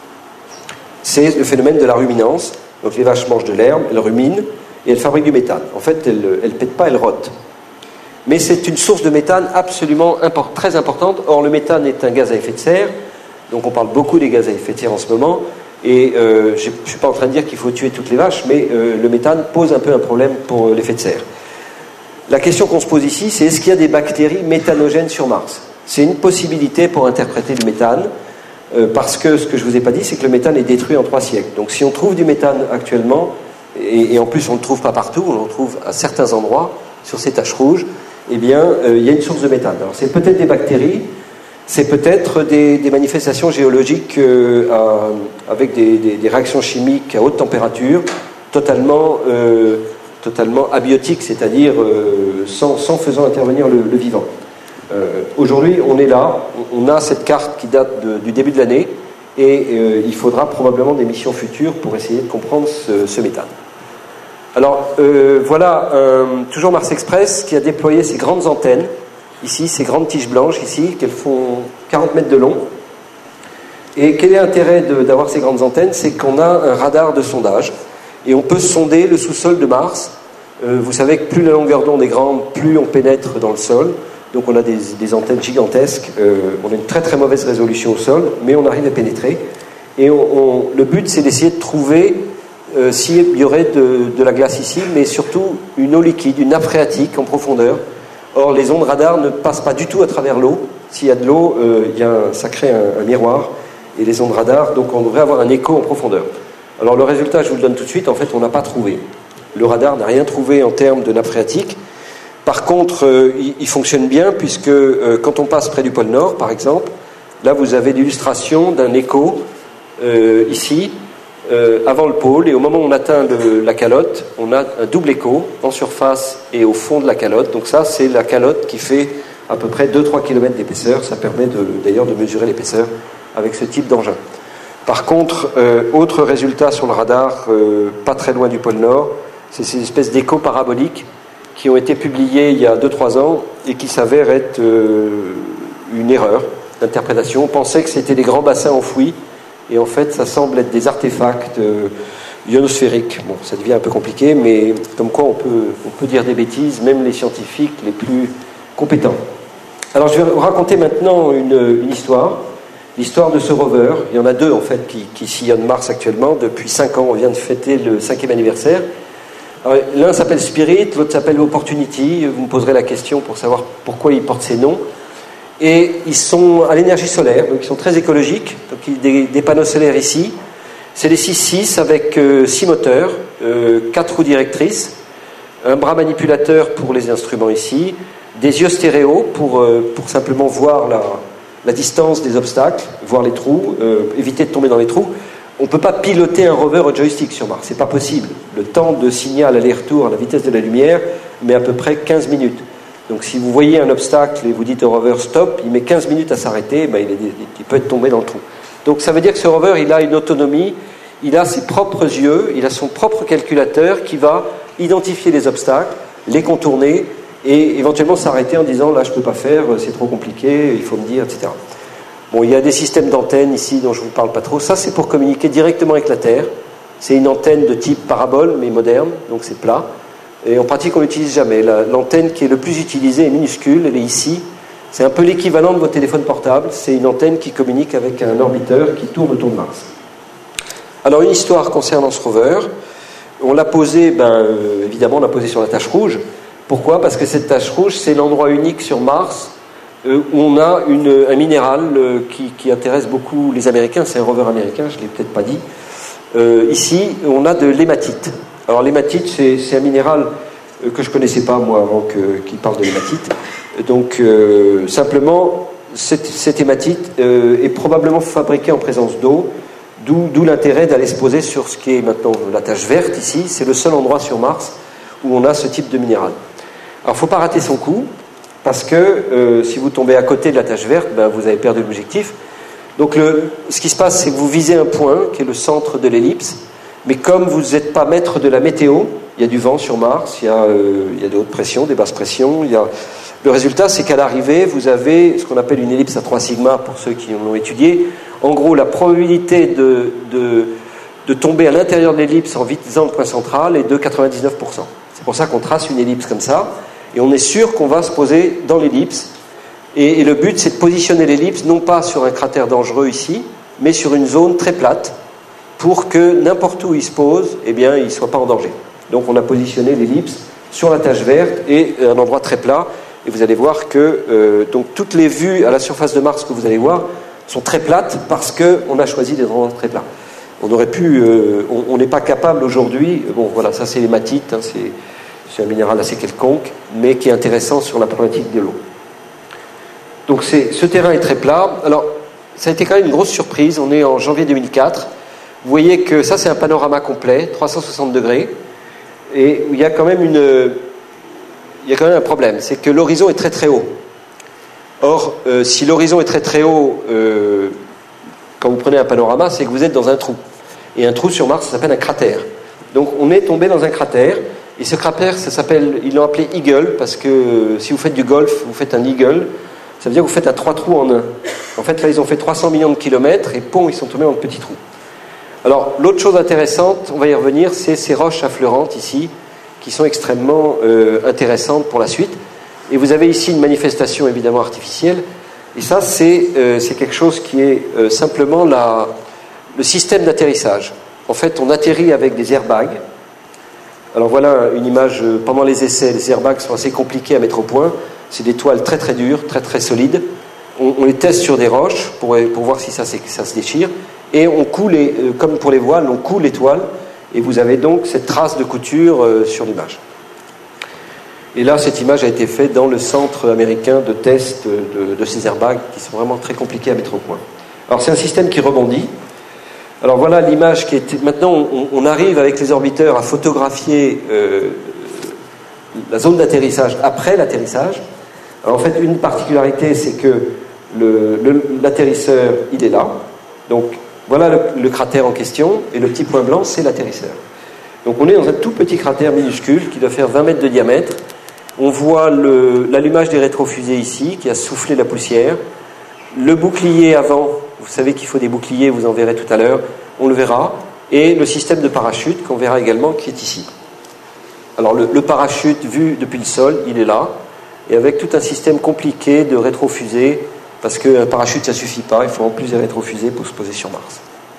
C'est le phénomène de la ruminance. Donc les vaches mangent de l'herbe, elles ruminent et elles fabriquent du méthane. En fait, elles ne pètent pas, elles rotent. Mais c'est une source de méthane absolument import, très importante. Or, le méthane est un gaz à effet de serre. Donc on parle beaucoup des gaz à effet de serre en ce moment. Et euh, je ne suis pas en train de dire qu'il faut tuer toutes les vaches, mais euh, le méthane pose un peu un problème pour euh, l'effet de serre. La question qu'on se pose ici, c'est est-ce qu'il y a des bactéries méthanogènes sur Mars ? C'est une possibilité pour interpréter le méthane, euh, parce que ce que je ne vous ai pas dit, c'est que le méthane est détruit en trois siècles. Donc si on trouve du méthane actuellement, et, et en plus on ne le trouve pas partout, on le trouve à certains endroits, sur ces taches rouges, eh bien, euh, il y a une source de méthane. Alors, c'est peut-être des bactéries, c'est peut-être des, des manifestations géologiques euh, à, avec des, des, des réactions chimiques à haute température, totalement, euh, totalement abiotiques, c'est-à-dire euh, sans, sans faisant intervenir le, le vivant. Euh, aujourd'hui, on est là, on a cette carte qui date de, du début de l'année, et euh, il faudra probablement des missions futures pour essayer de comprendre ce, ce méthane. Alors, euh, voilà, euh, toujours Mars Express qui a déployé ces grandes antennes, ici, ces grandes tiges blanches, ici, qu'elles font quarante mètres de long. Et quel est l'intérêt de, d'avoir ces grandes antennes? C'est qu'on a un radar de sondage, et on peut sonder le sous-sol de Mars. Euh, vous savez que plus la longueur d'onde est grande, plus on pénètre dans le sol. Donc on a des, des antennes gigantesques, euh, on a une très très mauvaise résolution au sol, mais on arrive à pénétrer. Et on, on, le but, c'est d'essayer de trouver euh, s'il y aurait de, de la glace ici, mais surtout une eau liquide, une nappe phréatique en profondeur. Or, les ondes radar ne passent pas du tout à travers l'eau. S'il y a de l'eau, euh, il y a un, ça crée un, un miroir, et les ondes radar, donc on devrait avoir un écho en profondeur. Alors le résultat, je vous le donne tout de suite, en fait, on n'a pas trouvé. Le radar n'a rien trouvé en termes de nappe phréatique. Par contre, euh, il, il fonctionne bien puisque euh, quand on passe près du pôle Nord, par exemple, là vous avez l'illustration d'un écho euh, ici, euh, avant le pôle, et au moment où on atteint le, la calotte, on a un double écho en surface et au fond de la calotte. Donc ça, c'est la calotte qui fait à peu près deux à trois kilomètres d'épaisseur. Ça permet de, d'ailleurs de mesurer l'épaisseur avec ce type d'engin. Par contre, euh, autre résultat sur le radar, euh, pas très loin du pôle Nord, c'est ces espèces d'échos paraboliques qui ont été publiés il y a deux à trois ans et qui s'avèrent être euh, une erreur d'interprétation. On pensait que c'était des grands bassins enfouis, et en fait, ça semble être des artefacts euh, ionosphériques. Bon, ça devient un peu compliqué, mais comme quoi on peut, on peut dire des bêtises, même les scientifiques les plus compétents. Alors, je vais vous raconter maintenant une, une histoire, l'histoire de ce rover. Il y en a deux, en fait, qui, qui sillonnent Mars actuellement. Depuis cinq ans, on vient de fêter le cinquième anniversaire. Alors, l'un s'appelle Spirit, l'autre s'appelle Opportunity. Vous me poserez la question pour savoir pourquoi ils portent ces noms. Et ils sont à l'énergie solaire, donc ils sont très écologiques. Donc, il y a des, des panneaux solaires ici. C'est des six six avec euh, six moteurs, euh, quatre roues directrices, un bras manipulateur pour les instruments ici, des yeux stéréo pour, euh, pour simplement voir la, la distance des obstacles, voir les trous, euh, éviter de tomber dans les trous. On ne peut pas piloter un rover au joystick sur Mars, c'est pas possible. Le temps de signal aller-retour à la vitesse de la lumière met à peu près quinze minutes. Donc si vous voyez un obstacle et vous dites au rover stop, il met quinze minutes à s'arrêter, ben il, est, il peut être tombé dans le trou. Donc ça veut dire que ce rover, il a une autonomie, il a ses propres yeux, il a son propre calculateur qui va identifier les obstacles, les contourner et éventuellement s'arrêter en disant là je ne peux pas faire, c'est trop compliqué, il faut me dire, et cetera. Bon, il y a des systèmes d'antennes ici dont je ne vous parle pas trop. Ça, c'est pour communiquer directement avec la Terre. C'est une antenne de type parabole, mais moderne, donc c'est plat. Et en pratique, on ne l'utilise jamais. La, l'antenne qui est le plus utilisée est minuscule, elle est ici. C'est un peu l'équivalent de votre téléphone portable. C'est une antenne qui communique avec un orbiteur qui tourne autour de Mars. Alors, une histoire concernant ce rover. On l'a posé, ben, euh, évidemment, on l'a posé sur la tache rouge. Pourquoi ? Parce que cette tache rouge, c'est l'endroit unique sur Mars où on a une, un minéral euh, qui, qui intéresse beaucoup les Américains. C'est un rover américain, je ne l'ai peut-être pas dit. Euh, ici, on a de l'hématite. Alors l'hématite, c'est, c'est un minéral euh, que je ne connaissais pas, moi, avant que, qu'il parle de l'hématite. Donc, euh, simplement, cette, cette hématite euh, est probablement fabriquée en présence d'eau, d'où, d'où l'intérêt d'aller se poser sur ce qui est maintenant la tache verte, ici. C'est le seul endroit sur Mars où on a ce type de minéral. Alors, il ne faut pas rater son coup. Parce que euh, si vous tombez à côté de la tache verte, ben, vous avez perdu l'objectif. Donc le, ce qui se passe, c'est que vous visez un point qui est le centre de l'ellipse, mais comme vous n'êtes pas maître de la météo, il y a du vent sur Mars, il y a, euh, il y a de hautes pressions, des basses pressions. Il y a... Le résultat, c'est qu'à l'arrivée, vous avez ce qu'on appelle une ellipse à trois sigma, pour ceux qui l'ont étudié. En gros, la probabilité de, de, de tomber à l'intérieur de l'ellipse en visant le point central est de quatre-vingt-dix-neuf pour cent. C'est pour ça qu'on trace une ellipse comme ça. Et on est sûr qu'on va se poser dans l'ellipse. Et, et le but, c'est de positionner l'ellipse, non pas sur un cratère dangereux ici, mais sur une zone très plate, pour que n'importe où il se pose, eh bien, il ne soit pas en danger. Donc on a positionné l'ellipse sur la tache verte et un endroit très plat. Et vous allez voir que euh, donc, toutes les vues à la surface de Mars que vous allez voir sont très plates parce qu'on a choisi des endroits très plats. On aurait pu... Euh, on n'est pas capable aujourd'hui... Bon, voilà, ça c'est l'hématite, hein, c'est... C'est un minéral assez quelconque, mais qui est intéressant sur la problématique de l'eau. Donc c'est, ce terrain est très plat. Alors, ça a été quand même une grosse surprise. On est en janvier deux mille quatre. Vous voyez que ça, c'est un panorama complet, trois cent soixante degrés. Et il y a quand même une, il y a quand même un problème, c'est que l'horizon est très très haut. Or, euh, si l'horizon est très très haut, euh, quand vous prenez un panorama, c'est que vous êtes dans un trou. Et un trou sur Mars, ça s'appelle un cratère. Donc on est tombé dans un cratère. Et ce cratère, ça s'appelle, ils l'ont appelé Eagle, parce que euh, si vous faites du golf, vous faites un Eagle. Ça veut dire que vous faites un trois trous en un. En fait, là, ils ont fait trois cents millions de kilomètres et pont, ils sont tombés en petits trous. Alors, l'autre chose intéressante, on va y revenir, c'est ces roches affleurantes ici, qui sont extrêmement euh, intéressantes pour la suite. Et vous avez ici une manifestation évidemment artificielle. Et ça, c'est, euh, c'est quelque chose qui est euh, simplement la, le système d'atterrissage. En fait, on atterrit avec des airbags. Alors voilà une image euh, pendant les essais. Les airbags sont assez compliqués à mettre au point. C'est des toiles très très dures, très très solides. On, on les teste sur des roches pour, pour voir si ça, ça se déchire. Et on coule, les, euh, comme pour les voiles, on coule les toiles. Et vous avez donc cette trace de couture euh, sur l'image. Et là, cette image a été faite dans le centre américain de test de, de ces airbags qui sont vraiment très compliqués à mettre au point. Alors c'est un système qui rebondit. Alors voilà l'image qui est... Maintenant, on, on arrive avec les orbiteurs à photographier euh, la zone d'atterrissage après l'atterrissage. Alors en fait, une particularité, c'est que le, le, l'atterrisseur, il est là. Donc voilà le, le cratère en question, et le petit point blanc, c'est l'atterrisseur. Donc on est dans un tout petit cratère minuscule qui doit faire vingt mètres de diamètre. On voit le, l'allumage des rétrofusées ici, qui a soufflé la poussière. Le bouclier avant, vous savez qu'il faut des boucliers, vous en verrez tout à l'heure, on le verra. Et le système de parachute, qu'on verra également, qui est ici. Alors le, le parachute, vu depuis le sol, il est là. Et avec tout un système compliqué de rétrofusées, parce qu'un parachute, ça ne suffit pas, il faut en plus des rétrofusées pour se poser sur Mars.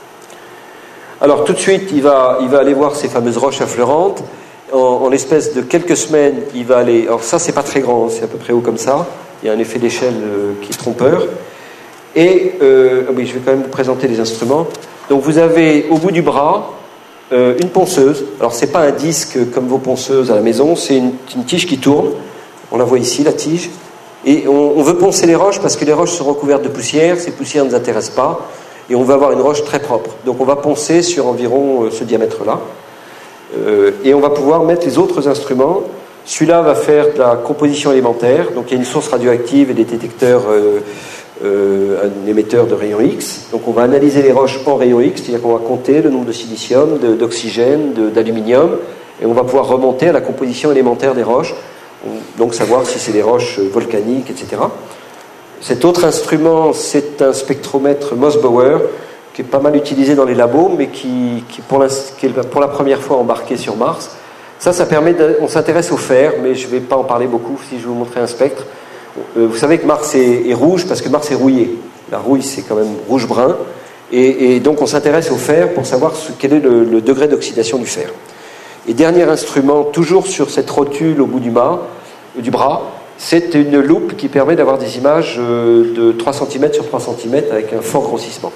Alors tout de suite, il va, il va aller voir ces fameuses roches affleurantes. En, en l'espèce de quelques semaines, il va aller... Alors ça, c'est pas très grand, c'est à peu près haut comme ça. Il y a un effet d'échelle euh, qui est trompeur. Et, euh, oui, je vais quand même vous présenter les instruments. Donc vous avez au bout du bras euh, une ponceuse. Alors c'est pas un disque comme vos ponceuses à la maison, c'est une, une tige qui tourne. On la voit ici, la tige. Et on, on veut poncer les roches parce que les roches sont recouvertes de poussière. Ces poussières ne nous intéressent pas. Et on veut avoir une roche très propre. Donc on va poncer sur environ euh, ce diamètre-là. Euh, et on va pouvoir mettre les autres instruments. Celui-là va faire de la composition élémentaire. Donc il y a une source radioactive et des détecteurs, euh, euh, un émetteur de rayons X. Donc on va analyser les roches en rayons X, c'est-à-dire qu'on va compter le nombre de silicium, de, d'oxygène, de, d'aluminium. Et on va pouvoir remonter à la composition élémentaire des roches. Donc savoir si c'est des roches volcaniques, et cetera. Cet autre instrument, c'est un spectromètre Mossbauer, qui est pas mal utilisé dans les labos, mais qui, qui, pour, la, qui est pour la première fois embarqué sur Mars. Ça, ça permet de, on s'intéresse au fer, mais je ne vais pas en parler beaucoup si je vais vous montrer un spectre. Euh, vous savez que Mars est, est rouge parce que Mars est rouillé. La rouille, c'est quand même rouge-brun. Et, et donc, on s'intéresse au fer pour savoir ce, quel est le, le degré d'oxydation du fer. Et dernier instrument, toujours sur cette rotule au bout du, mât, du bras, c'est une loupe qui permet d'avoir des images de trois centimètres sur trois centimètres avec un fort grossissement.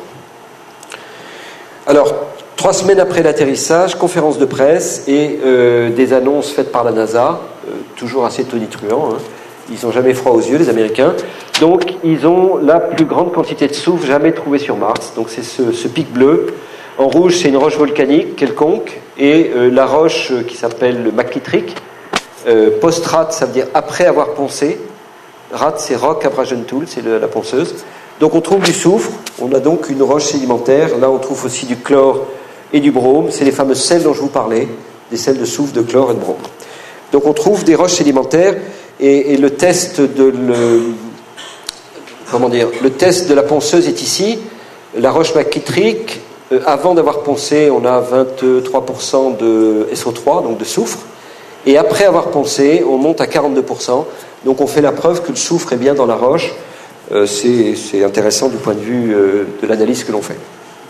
Alors, trois semaines après l'atterrissage, conférence de presse et euh, des annonces faites par la NASA, euh, toujours assez tonitruants, hein. Ils n'ont jamais froid aux yeux, les Américains. Donc, ils ont la plus grande quantité de soufre jamais trouvée sur Mars. Donc, c'est ce, ce pic bleu. En rouge, c'est une roche volcanique quelconque. Et euh, la roche euh, qui s'appelle le McKittrick, euh, post-rat, ça veut dire après avoir poncé. Rat, c'est Rock Abrasion Tool, c'est le, la ponceuse. Donc, on trouve du soufre. On a donc une roche sédimentaire. Là, on trouve aussi du chlore et du brome. C'est les fameuses sels dont je vous parlais, des sels de soufre, de chlore et de brome. Donc, on trouve des roches sédimentaires. Et, et le test de le, comment dire, le test de la ponceuse est ici. La roche McKittrick, euh, avant d'avoir poncé, on a vingt-trois pour cent de S O trois, donc de soufre. Et après avoir poncé, on monte à quarante-deux pour cent. Donc on fait la preuve que le soufre est bien dans la roche. Euh, c'est, c'est intéressant du point de vue euh, de l'analyse que l'on fait.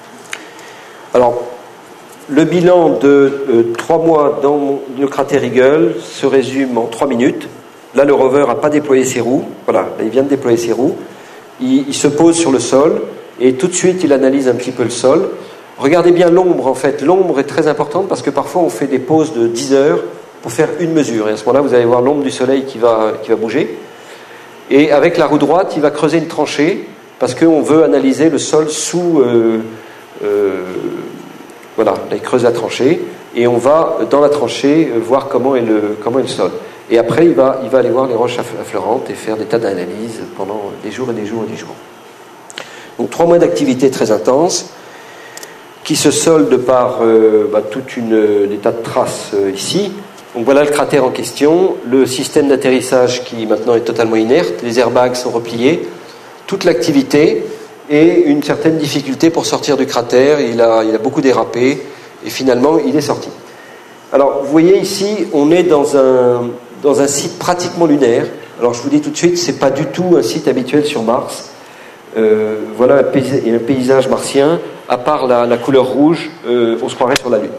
Alors, le bilan de euh, trois mois dans le cratère Eagle se résume en trois minutes. Là, le rover n'a pas déployé ses roues. Voilà, là, il vient de déployer ses roues. Il, il se pose sur le sol et tout de suite, il analyse un petit peu le sol. Regardez bien l'ombre, en fait. L'ombre est très importante parce que parfois, on fait des pauses de dix heures pour faire une mesure. Et à ce moment-là, vous allez voir l'ombre du soleil qui va, qui va bouger. Et avec la roue droite, il va creuser une tranchée parce qu'on veut analyser le sol sous... Euh, euh, voilà, là, il creuse la tranchée et on va, dans la tranchée, voir comment est le, comment est le sol. Et après, il va, il va aller voir les roches affleurantes et faire des tas d'analyses pendant des jours et des jours et des jours. Donc, trois mois d'activité très intense qui se soldent par euh, bah, toute une, des tas de traces euh, ici. Donc voilà le cratère en question, le système d'atterrissage qui maintenant est totalement inerte, les airbags sont repliés, toute l'activité et une certaine difficulté pour sortir du cratère. Il a, il a beaucoup dérapé et finalement il est sorti. Alors vous voyez ici, on est dans un, dans un site pratiquement lunaire. Alors je vous dis tout de suite, c'est pas du tout un site habituel sur Mars. Euh, voilà un paysage, un paysage martien, à part la, la couleur rouge, euh, on se croirait sur la Lune.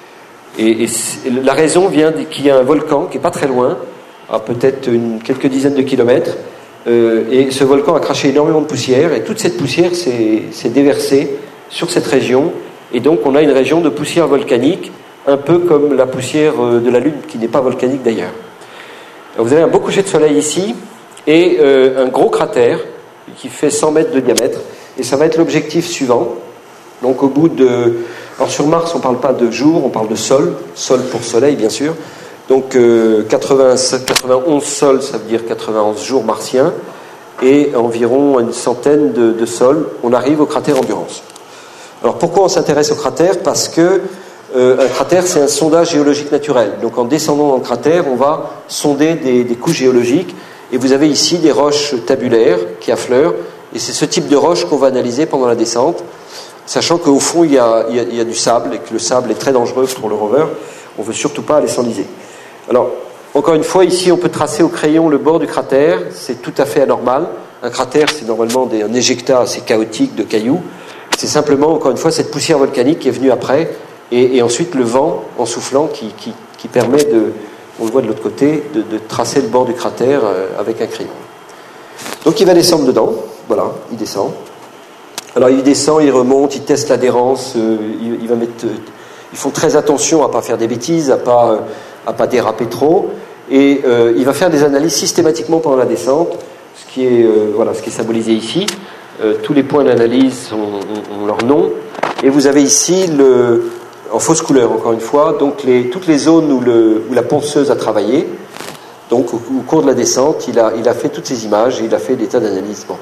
Et, et la raison vient qu'il y a un volcan qui n'est pas très loin, à peut-être une, quelques dizaines de kilomètres, euh, et ce volcan a craché énormément de poussière, et toute cette poussière s'est, s'est déversée sur cette région, et donc on a une région de poussière volcanique, un peu comme la poussière de la Lune, qui n'est pas volcanique d'ailleurs. Alors vous avez un beau coucher de soleil ici, et euh, un gros cratère qui fait cent mètres de diamètre, et ça va être l'objectif suivant. Donc au bout de... Alors sur Mars, on ne parle pas de jour, on parle de sol, sol pour soleil bien sûr. Donc euh, quatre-vingt-sept, quatre-vingt-onze sols, ça veut dire quatre-vingt-onze jours martiens, et environ une centaine de, de sols, on arrive au cratère Endurance. Alors pourquoi on s'intéresse au cratère ? Parce que euh, un cratère, c'est un sondage géologique naturel. Donc en descendant dans le cratère, on va sonder des, des couches géologiques, et vous avez ici des roches tabulaires qui affleurent, et c'est ce type de roches qu'on va analyser pendant la descente. Sachant qu'au fond, il y, a, il, y a, il y a du sable et que le sable est très dangereux pour le rover, on ne veut surtout pas aller s'enliser. Alors, encore une fois, ici, on peut tracer au crayon le bord du cratère, c'est tout à fait anormal. Un cratère, c'est normalement des, un éjectat assez chaotique de cailloux. C'est simplement, encore une fois, cette poussière volcanique qui est venue après, et, et ensuite le vent, en soufflant, qui, qui, qui permet de, on le voit de l'autre côté, de, de tracer le bord du cratère avec un crayon. Donc, il va descendre dedans, voilà, il descend. Alors il descend, il remonte, il teste l'adhérence, euh, il, il va mettre, euh, ils font très attention à ne pas faire des bêtises, à ne pas, euh, à pas déraper trop, et euh, il va faire des analyses systématiquement pendant la descente, ce qui est, euh, voilà, ce qui est symbolisé ici. Euh, tous les points d'analyse ont, ont, ont leur nom, et vous avez ici, le, en fausse couleur encore une fois, donc les, toutes les zones où, le, où la ponceuse a travaillé. Donc au, au cours de la descente, il a, il a fait toutes ces images, et il a fait des tas d'analyses. Bon.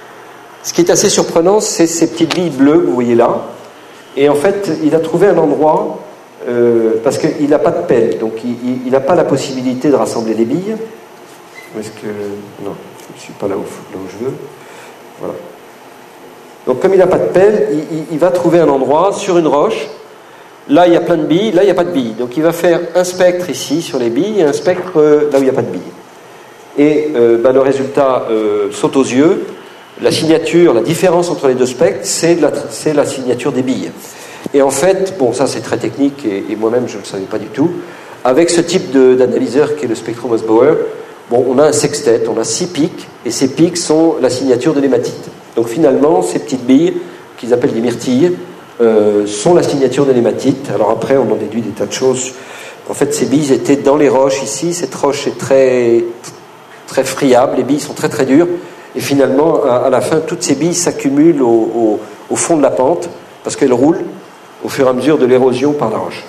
Ce qui est assez surprenant, c'est ces petites billes bleues que vous voyez là. Et en fait, il a trouvé un endroit, euh, parce qu'il n'a pas de pelle, donc il n'a pas la possibilité de rassembler les billes. Est-ce que... Non, je ne suis pas là où, là où je veux. Voilà. Donc comme il n'a pas de pelle, il, il, il va trouver un endroit sur une roche. Là, il y a plein de billes, là, il n'y a pas de billes. Donc il va faire un spectre ici sur les billes et un spectre euh, là où il n'y a pas de billes. Et euh, bah, le résultat euh, saute aux yeux. La signature, la différence entre les deux spectres, c'est la, c'est la signature des billes. Et en fait, bon, ça c'est très technique et, et moi-même je ne le savais pas du tout. Avec ce type de, d'analyseur qui est le Spectrum Mössbauer, bon, on a un sextet, on a six pics, et ces pics sont la signature de l'hématite. Donc finalement, ces petites billes, qu'ils appellent des myrtilles, euh, sont la signature de l'hématite. Alors après, on en déduit des tas de choses. En fait, ces billes étaient dans les roches ici. Cette roche est très, très friable, les billes sont très très dures. Et finalement, à la fin, toutes ces billes s'accumulent au, au, au fond de la pente parce qu'elles roulent au fur et à mesure de l'érosion par la roche.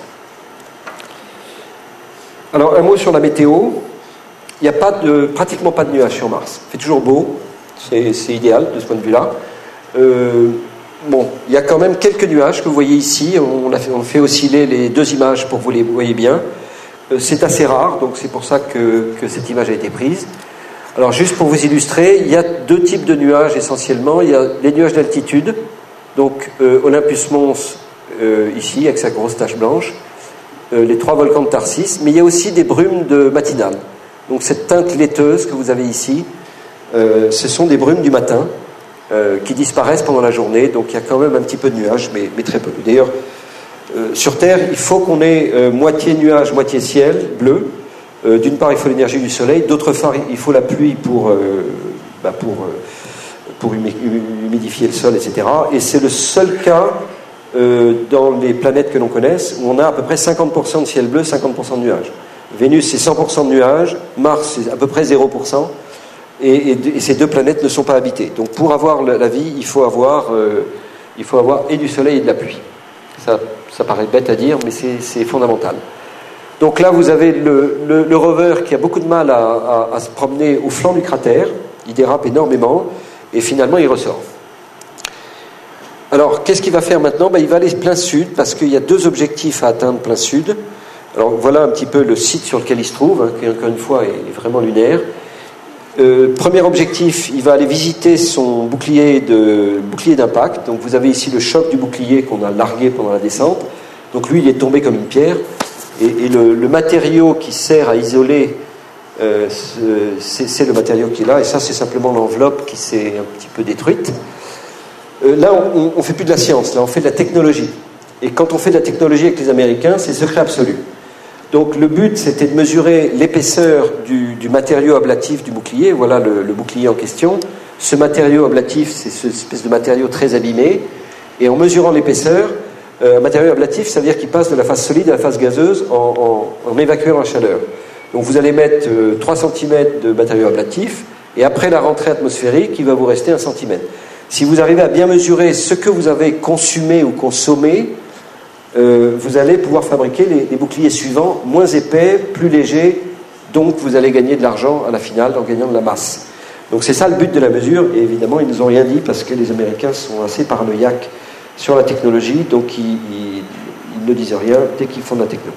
Alors, un mot sur la météo. Il n'y a pas de, pratiquement pas de nuages sur Mars. Il fait toujours beau. C'est, c'est idéal de ce point de vue-là. Euh, bon, il y a quand même quelques nuages que vous voyez ici. On a fait, on fait osciller les deux images pour que vous les voyez bien. Euh, c'est assez rare, donc c'est pour ça que, que cette image a été prise. Alors juste pour vous illustrer, il y a deux types de nuages essentiellement. Il y a les nuages d'altitude, donc euh, Olympus Mons euh, ici avec sa grosse tache blanche, euh, les trois volcans de Tharsis, mais il y a aussi des brumes de matinale. Donc cette teinte laiteuse que vous avez ici, euh, ce sont des brumes du matin euh, qui disparaissent pendant la journée, donc il y a quand même un petit peu de nuages, mais, mais très peu. D'ailleurs, euh, sur Terre, il faut qu'on ait euh, moitié nuage, moitié ciel bleu. Euh, d'une part, il faut l'énergie du soleil, d'autre part, il faut la pluie pour, euh, bah pour, euh, pour humidifier le sol, et cetera. Et c'est le seul cas euh, dans les planètes que l'on connaisse où on a à peu près cinquante pour cent de ciel bleu, cinquante pour cent de nuages. Vénus, c'est cent pour cent de nuages, Mars, c'est à peu près zéro pour cent, et, et, et ces deux planètes ne sont pas habitées. Donc pour avoir la, la vie, il faut avoir, euh, il faut avoir et du soleil et de la pluie. Ça, ça paraît bête à dire, mais c'est, c'est fondamental. Donc là, vous avez le, le, le rover qui a beaucoup de mal à, à, à se promener au flanc du cratère, il dérape énormément, et finalement il ressort. Alors, qu'est-ce qu'il va faire maintenant? Ben, il va aller plein sud, parce qu'il y a deux objectifs à atteindre plein sud. Alors, voilà un petit peu le site sur lequel il se trouve, hein, qui, encore une fois, est vraiment lunaire. Euh, premier objectif, il va aller visiter son bouclier, de, bouclier d'impact. Donc, vous avez ici le choc du bouclier qu'on a largué pendant la descente. Donc, lui, il est tombé comme une pierre. Et, et le, le matériau qui sert à isoler, euh, c'est, c'est le matériau qui est là. Et ça, c'est simplement l'enveloppe qui s'est un petit peu détruite. Euh, là, on ne fait plus de la science, là, on fait de la technologie. Et quand on fait de la technologie avec les Américains, c'est secret absolu. Donc le but, c'était de mesurer l'épaisseur du, du matériau ablatif du bouclier. Voilà le, le bouclier en question. Ce matériau ablatif, c'est cette espèce de matériau très abîmé. Et en mesurant l'épaisseur, euh, un matériau ablatif, ça veut dire qu'il passe de la phase solide à la phase gazeuse en, en, en évacuant la chaleur. Donc vous allez mettre euh, trois centimètres de matériau ablatif, et après la rentrée atmosphérique, il va vous rester un centimètre. Si vous arrivez à bien mesurer ce que vous avez consumé ou consommé, euh, vous allez pouvoir fabriquer les, les boucliers suivants, moins épais, plus légers, donc vous allez gagner de l'argent à la finale en gagnant de la masse. Donc c'est ça le but de la mesure, et évidemment ils ne nous ont rien dit parce que les Américains sont assez paranoïaques sur la technologie, donc ils, ils, ils ne disent rien dès qu'ils font de la techno.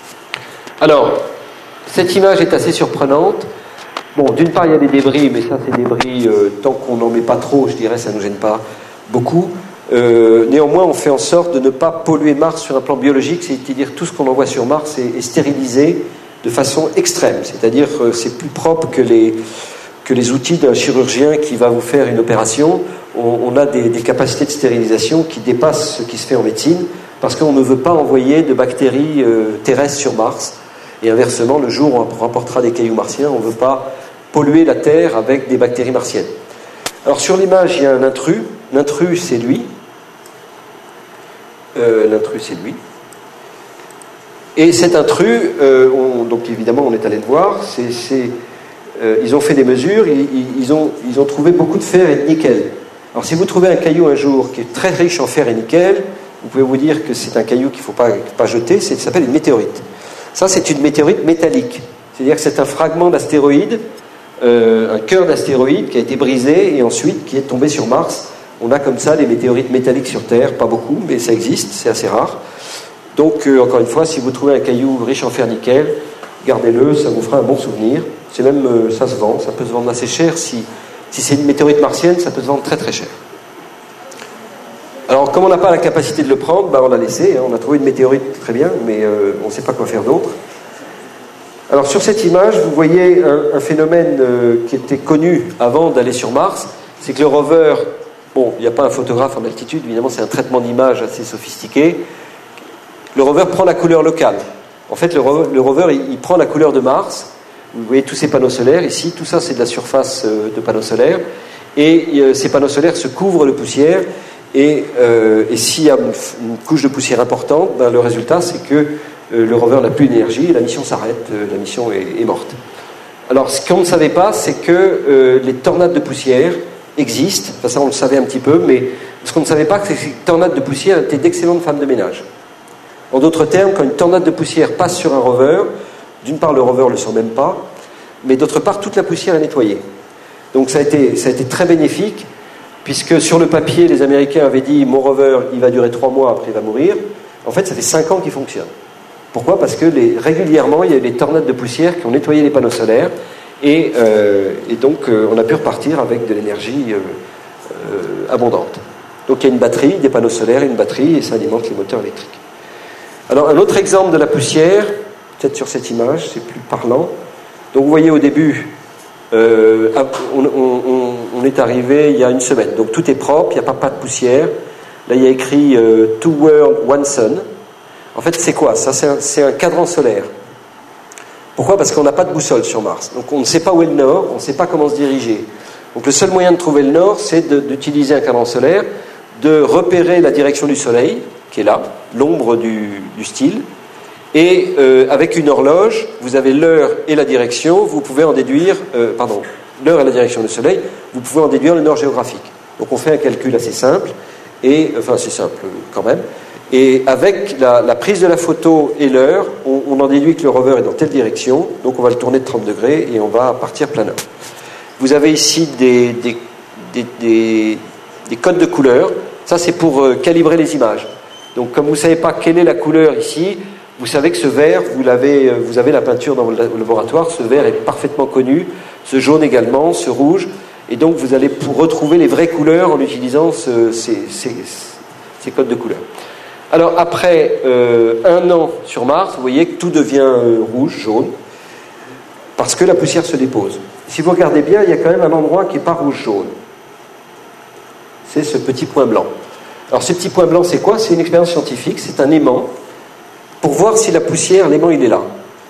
Alors, cette image est assez surprenante. Bon, d'une part, il y a des débris, mais ça, c'est des débris, euh, tant qu'on n'en met pas trop, je dirais, ça ne nous gêne pas beaucoup. Euh, néanmoins, on fait en sorte de ne pas polluer Mars sur un plan biologique, c'est-à-dire tout ce qu'on envoie sur Mars est, est stérilisé de façon extrême, c'est-à-dire que c'est plus propre que les, que les outils d'un chirurgien qui va vous faire une opération. On, on a des, des capacités de stérilisation qui dépassent ce qui se fait en médecine, parce qu'on ne veut pas envoyer de bactéries euh, terrestres sur Mars. Et inversement, le jour où on rapportera des cailloux martiens, on ne veut pas polluer la Terre avec des bactéries martiennes. Alors sur l'image, il y a un intrus. L'intrus, c'est lui. Euh, l'intrus, c'est lui. Et cet intrus, euh, on, donc évidemment, on est allé le voir. C'est, c'est, euh, ils ont fait des mesures. Ils, ils, ont, ils ont trouvé beaucoup de fer et de nickel. Alors si vous trouvez un caillou un jour qui est très riche en fer et nickel, vous pouvez vous dire que c'est un caillou qu'il ne faut pas, pas jeter. C'est, ça s'appelle une météorite. Ça, c'est une météorite métallique. C'est-à-dire que c'est un fragment d'astéroïde, euh, un cœur d'astéroïde qui a été brisé et ensuite qui est tombé sur Mars. On a comme ça des météorites métalliques sur Terre, pas beaucoup, mais ça existe, c'est assez rare. Donc, euh, encore une fois, si vous trouvez un caillou riche en fer-nickel, gardez-le, ça vous fera un bon souvenir. C'est même, euh, ça se vend, ça peut se vendre assez cher. Si, si c'est une météorite martienne, ça peut se vendre très très cher. Alors, comme on n'a pas la capacité de le prendre, bah, on l'a laissé. Hein, on a trouvé une météorite très bien, mais euh, on ne sait pas quoi faire d'autre. Alors, sur cette image, vous voyez un, un phénomène euh, qui était connu avant d'aller sur Mars. C'est que le rover, bon, il n'y a pas un photographe en altitude, évidemment, c'est un traitement d'image assez sophistiqué. Le rover prend la couleur locale. En fait, le rover, le rover il, il prend la couleur de Mars. Vous voyez tous ces panneaux solaires ici. Tout ça, c'est de la surface euh, de panneaux solaires. Et euh, ces panneaux solaires se couvrent de poussière. Et, euh, et s'il y a une, une couche de poussière importante, ben, le résultat, c'est que euh, le rover n'a plus d'énergie et la mission s'arrête. Euh, la mission est, est morte. Alors, ce qu'on ne savait pas, c'est que euh, les tornades de poussière existent. Enfin, ça, on le savait un petit peu. Mais ce qu'on ne savait pas, c'est que ces tornades de poussière étaient d'excellentes femmes de ménage. En d'autres termes, quand une tornade de poussière passe sur un rover, d'une part, le rover ne le sent même pas, mais d'autre part, toute la poussière est nettoyée. Donc ça a été, ça a été très bénéfique, puisque sur le papier, les Américains avaient dit « mon rover, il va durer trois mois, après il va mourir ». En fait, ça fait cinq ans qu'il fonctionne. Pourquoi ? Parce que les, régulièrement, il y a eu des tornades de poussière qui ont nettoyé les panneaux solaires, et, euh, et donc euh, on a pu repartir avec de l'énergie euh, euh, abondante. Donc il y a une batterie, des panneaux solaires et une batterie, et ça alimente les moteurs électriques. Alors, un autre exemple de la poussière, peut-être sur cette image, c'est plus parlant. Donc, vous voyez au début, euh, on, on, on est arrivé il y a une semaine. Donc, tout est propre, il n'y a pas, pas de poussière. Là, il y a écrit euh, « Two World, One Sun ». En fait, c'est quoi ça ? C'est un, c'est un cadran solaire. Pourquoi ? Parce qu'on n'a pas de boussole sur Mars. Donc, on ne sait pas où est le nord, on ne sait pas comment se diriger. Donc, le seul moyen de trouver le nord, c'est de, d'utiliser un cadran solaire, de repérer la direction du soleil, qui est là, l'ombre du, du style, Et euh, avec une horloge, vous avez l'heure et la direction, vous pouvez en déduire, euh, pardon, l'heure et la direction du soleil, vous pouvez en déduire le nord géographique. Donc on fait un calcul assez simple, et, enfin c'est simple quand même, et avec la, la prise de la photo et l'heure, on, on en déduit que le rover est dans telle direction, donc on va le tourner de trente degrés et on va partir planeur. Vous avez ici des, des, des, des, des codes de couleurs, ça c'est pour euh, calibrer les images. Donc comme vous ne savez pas quelle est la couleur ici, vous savez que ce vert, vous, l'avez, vous avez la peinture dans le laboratoire, ce vert est parfaitement connu, ce jaune également, ce rouge, et donc vous allez pour retrouver les vraies couleurs en utilisant ce, ces, ces, ces codes de couleurs. Alors après euh, un an sur Mars, vous voyez que tout devient euh, rouge, jaune, parce que la poussière se dépose. Si vous regardez bien, il y a quand même un endroit qui n'est pas rouge-jaune. C'est ce petit point blanc. Alors ce petit point blanc, c'est quoi? C'est une expérience scientifique, c'est un aimant, pour voir si la poussière, l'aimant il est là.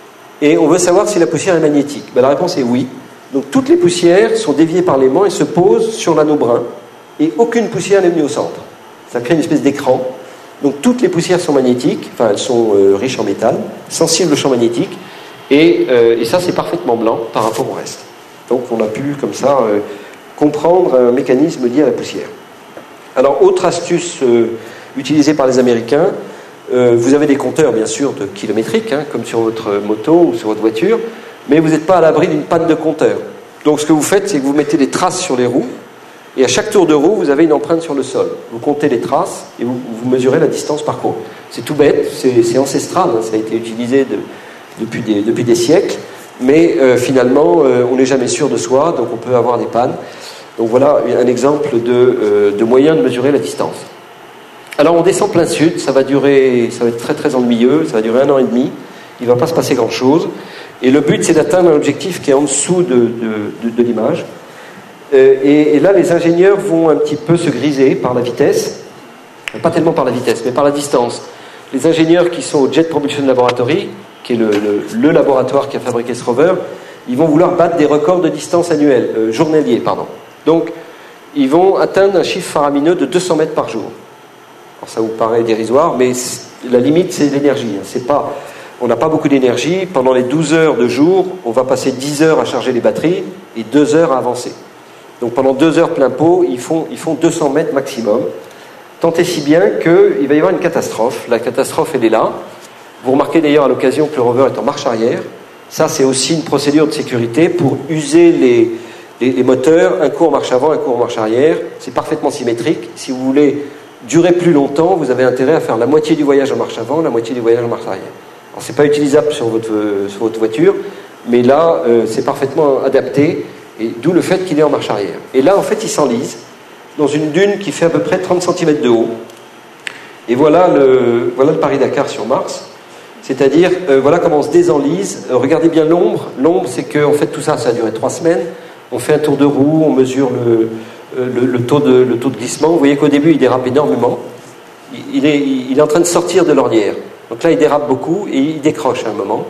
Et on veut savoir si la poussière est magnétique. Ben, la réponse est oui. Donc toutes les poussières sont déviées par l'aimant et se posent sur l'anneau brun. Et aucune poussière n'est venue au centre. Ça crée une espèce d'écran. Donc toutes les poussières sont magnétiques, enfin elles sont euh, riches en métal, sensibles au champ magnétique. Et, euh, et ça c'est parfaitement blanc par rapport au reste. Donc on a pu comme ça euh, comprendre un mécanisme lié à la poussière. Alors autre astuce euh, utilisée par les Américains, Euh, vous avez des compteurs, bien sûr, de kilométriques, hein, comme sur votre moto ou sur votre voiture, mais vous n'êtes pas à l'abri d'une panne de compteur. Donc ce que vous faites, c'est que vous mettez des traces sur les roues, et à chaque tour de roue, vous avez une empreinte sur le sol. Vous comptez les traces, et vous, vous mesurez la distance parcourue. C'est tout bête, c'est, c'est ancestral, hein, ça a été utilisé de, depuis, des, depuis des siècles, mais euh, finalement, euh, on n'est jamais sûr de soi, donc on peut avoir des pannes. Donc voilà un exemple de, euh, de moyen de mesurer la distance. Alors on descend plein sud, ça va durer, ça va être très très ennuyeux, ça va durer un an et demi, il ne va pas se passer grand chose, et le but c'est d'atteindre un objectif qui est en dessous de, de, de, de l'image, euh, et, et là les ingénieurs vont un petit peu se griser par la vitesse, pas tellement par la vitesse, mais par la distance. Les ingénieurs qui sont au Jet Propulsion Laboratory, qui est le, le, le laboratoire qui a fabriqué ce rover, ils vont vouloir battre des records de distance annuels, euh, journaliers, pardon. Donc ils vont atteindre un chiffre faramineux de deux cents mètres par jour. Alors ça vous paraît dérisoire, mais la limite c'est l'énergie. C'est pas, on n'a pas beaucoup d'énergie. Pendant les douze heures de jour, on va passer dix heures à charger les batteries et deux heures à avancer. Donc pendant deux heures plein pot, ils font, ils font deux cents mètres maximum. Tant et si bien qu'il va y avoir une catastrophe. La catastrophe, elle est là. Vous remarquez d'ailleurs à l'occasion que le rover est en marche arrière. Ça, c'est aussi une procédure de sécurité pour user les, les, les moteurs. Un coup en marche avant, un coup en marche arrière. C'est parfaitement symétrique. Si vous voulez durer plus longtemps, vous avez intérêt à faire la moitié du voyage en marche avant, la moitié du voyage en marche arrière. Alors c'est pas utilisable sur votre, sur votre voiture, mais là euh, c'est parfaitement adapté, et d'où le fait qu'il est en marche arrière. Et là en fait il s'enlise dans une dune qui fait à peu près trente centimètres de haut. Et voilà le, voilà le Paris-Dakar sur Mars. C'est-à-dire, euh, voilà comment on se désenlise. Euh, regardez bien l'ombre. L'ombre, c'est que en fait tout ça, ça a duré trois semaines. On fait un tour de roue, on mesure le Le, le, taux de, le taux de glissement. Vous voyez qu'au début il dérape énormément, il, il, est, il est en train de sortir de l'ornière, donc là il dérape beaucoup et il décroche à un moment,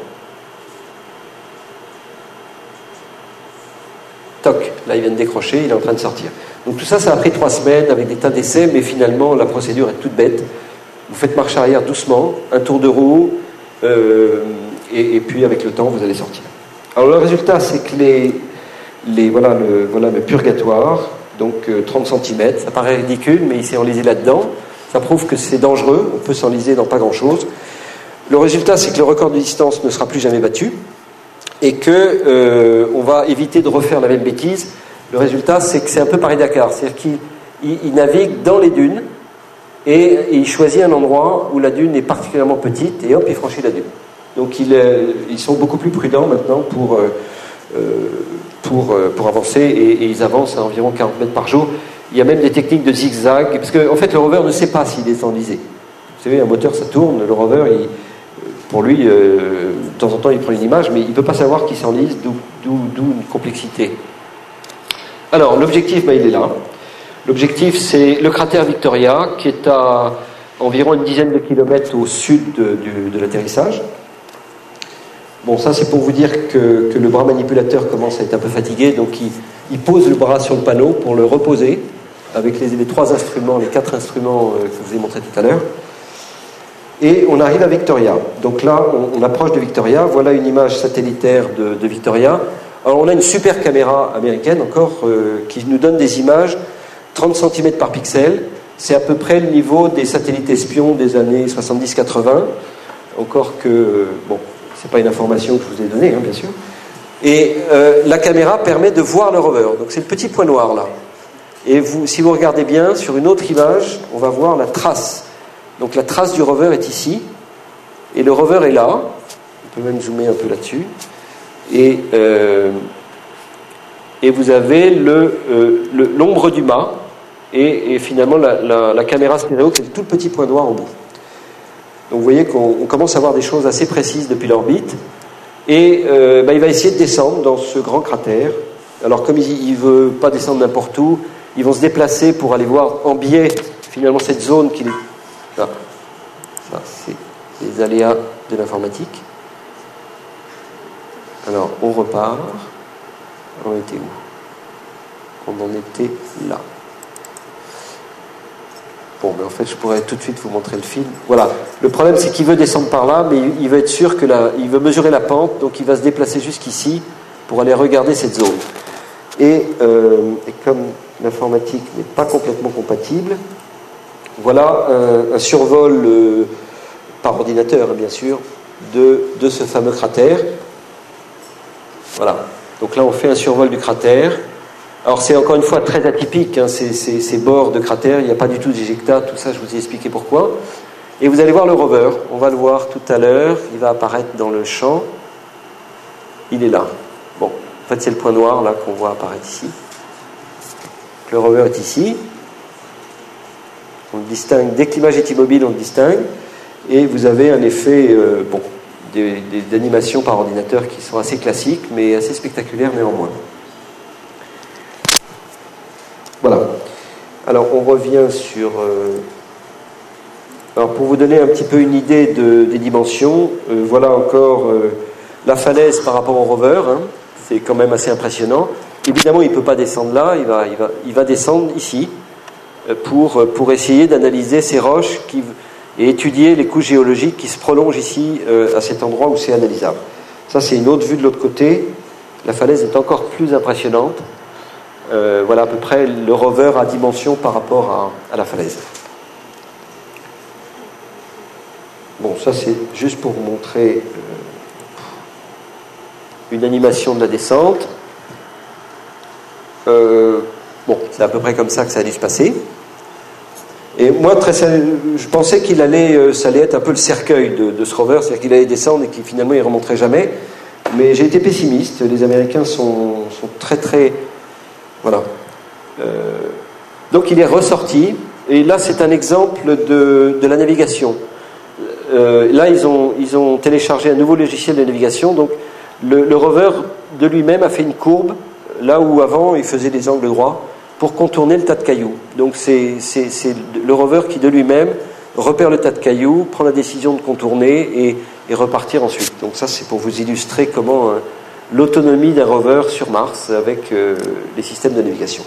toc, là il vient de décrocher, il est en train de sortir. Donc tout ça, ça a pris trois semaines avec des tas d'essais, mais finalement la procédure est toute bête. Vous faites marche arrière doucement, un tour de roue, euh, et, et puis avec le temps vous allez sortir. Alors le résultat, c'est que les, les, voilà, le, voilà le purgatoire. Donc euh, trente centimètres, ça paraît ridicule, mais il s'est enlisé là-dedans. Ça prouve que c'est dangereux, on peut s'enliser dans pas grand-chose. Le résultat, c'est que le record de distance ne sera plus jamais battu et qu'on euh, va éviter de refaire la même bêtise. Le résultat, c'est que c'est un peu Paris-Dakar, c'est-à-dire qu'il il, il navigue dans les dunes et, et il choisit un endroit où la dune est particulièrement petite et hop, il franchit la dune. Donc il, euh, ils sont beaucoup plus prudents maintenant pour... Euh, euh, Pour, pour avancer, et, et ils avancent à environ quarante mètres par jour. Il y a même des techniques de zigzag, parce qu'en en fait le rover ne sait pas s'il est enlisé. Vous savez, un moteur ça tourne, le rover, il, pour lui, euh, de temps en temps il prend une image, mais il ne peut pas savoir qu'il s'enlise, d'où, d'où, d'où une complexité. Alors l'objectif, ben, il est là. L'objectif, c'est le cratère Victoria, qui est à environ une dizaine de kilomètres au sud de, de, de l'atterrissage. Bon, ça c'est pour vous dire que, que le bras manipulateur commence à être un peu fatigué, donc il, il pose le bras sur le panneau pour le reposer avec les, les trois instruments, les quatre instruments euh, que je vous ai montrés tout à l'heure. et on arrive à Victoria. Donc là, on, on approche de Victoria. Voilà une image satellitaire de, de Victoria. Alors on a une super caméra américaine encore euh, qui nous donne des images trente centimètres par pixel. C'est à peu près le niveau des satellites espions des années soixante-dix quatre-vingts. Encore que, euh, bon, c'est pas une information que je vous ai donnée, hein, bien sûr. Et euh, la caméra permet de voir le rover. Donc c'est le petit point noir là. Et vous, si vous regardez bien, sur une autre image, on va voir la trace. Donc la trace du rover est ici. Et le rover est là. On peut même zoomer un peu là-dessus. Et, euh, et vous avez le, euh, le, l'ombre du mât. Et, et finalement la, la, la caméra stéréo qui est le tout petit point noir au bout. Donc vous voyez qu'on on commence à voir des choses assez précises depuis l'orbite. Et euh, bah, il va essayer de descendre dans ce grand cratère. Alors comme il ne veut pas descendre n'importe où, ils vont se déplacer pour aller voir en biais finalement cette zone qui est... Là. Ça, c'est les aléas de l'informatique. Alors on repart. On était où? On en était là. Bon, mais en fait, je pourrais tout de suite vous montrer le film. Voilà. Le problème, c'est qu'il veut descendre par là, mais il veut être sûr que la, il veut mesurer la pente, donc il va se déplacer jusqu'ici pour aller regarder cette zone. Et, euh, et comme l'informatique n'est pas complètement compatible, voilà un, un survol euh, par ordinateur, bien sûr, de, de ce fameux cratère. Voilà. Donc là, on fait un survol du cratère. Alors c'est encore une fois très atypique, hein, ces, ces, ces bords de cratères, il n'y a pas du tout d'éjecta, tout ça je vous ai expliqué pourquoi. Et vous allez voir le rover, on va le voir tout à l'heure, il va apparaître dans le champ, il est là. Bon, en fait c'est le point noir là qu'on voit apparaître ici. Le rover est ici, on le distingue, dès que l'image est immobile on le distingue, et vous avez un effet, euh, bon, des, des, d'animation par ordinateur qui sont assez classiques, mais assez spectaculaires néanmoins. Voilà. Alors on revient sur... Euh... Alors pour vous donner un petit peu une idée de, des dimensions, euh, voilà encore euh, la falaise par rapport au rover. Hein. C'est quand même assez impressionnant. Évidemment, il ne peut pas descendre là, il va, il va, il va descendre ici euh, pour, pour essayer d'analyser ces roches qui, et étudier les couches géologiques qui se prolongent ici euh, à cet endroit où c'est analysable. Ça, c'est une autre vue de l'autre côté. La falaise est encore plus impressionnante. Euh, voilà à peu près le rover à dimension par rapport à, à la falaise. Bon, ça c'est juste pour vous montrer euh, une animation de la descente. Euh, bon, c'est à peu près comme ça que ça a dû se passer. Et moi, très, je pensais qu'il allait, ça allait être un peu le cercueil de, de ce rover, c'est-à-dire qu'il allait descendre et qu'il finalement il ne remonterait jamais. Mais j'ai été pessimiste. Les Américains sont, sont très très... Voilà. Euh, donc il est ressorti, et là c'est un exemple de, de la navigation. Euh, là ils ont, ils ont téléchargé un nouveau logiciel de navigation, donc le, le rover de lui-même a fait une courbe, là où avant il faisait des angles droits, pour contourner le tas de cailloux. Donc c'est, c'est, c'est le rover qui de lui-même repère le tas de cailloux, prend la décision de contourner et, et repartir ensuite. Donc ça c'est pour vous illustrer comment... Euh, l'autonomie d'un rover sur Mars avec euh, les systèmes de navigation.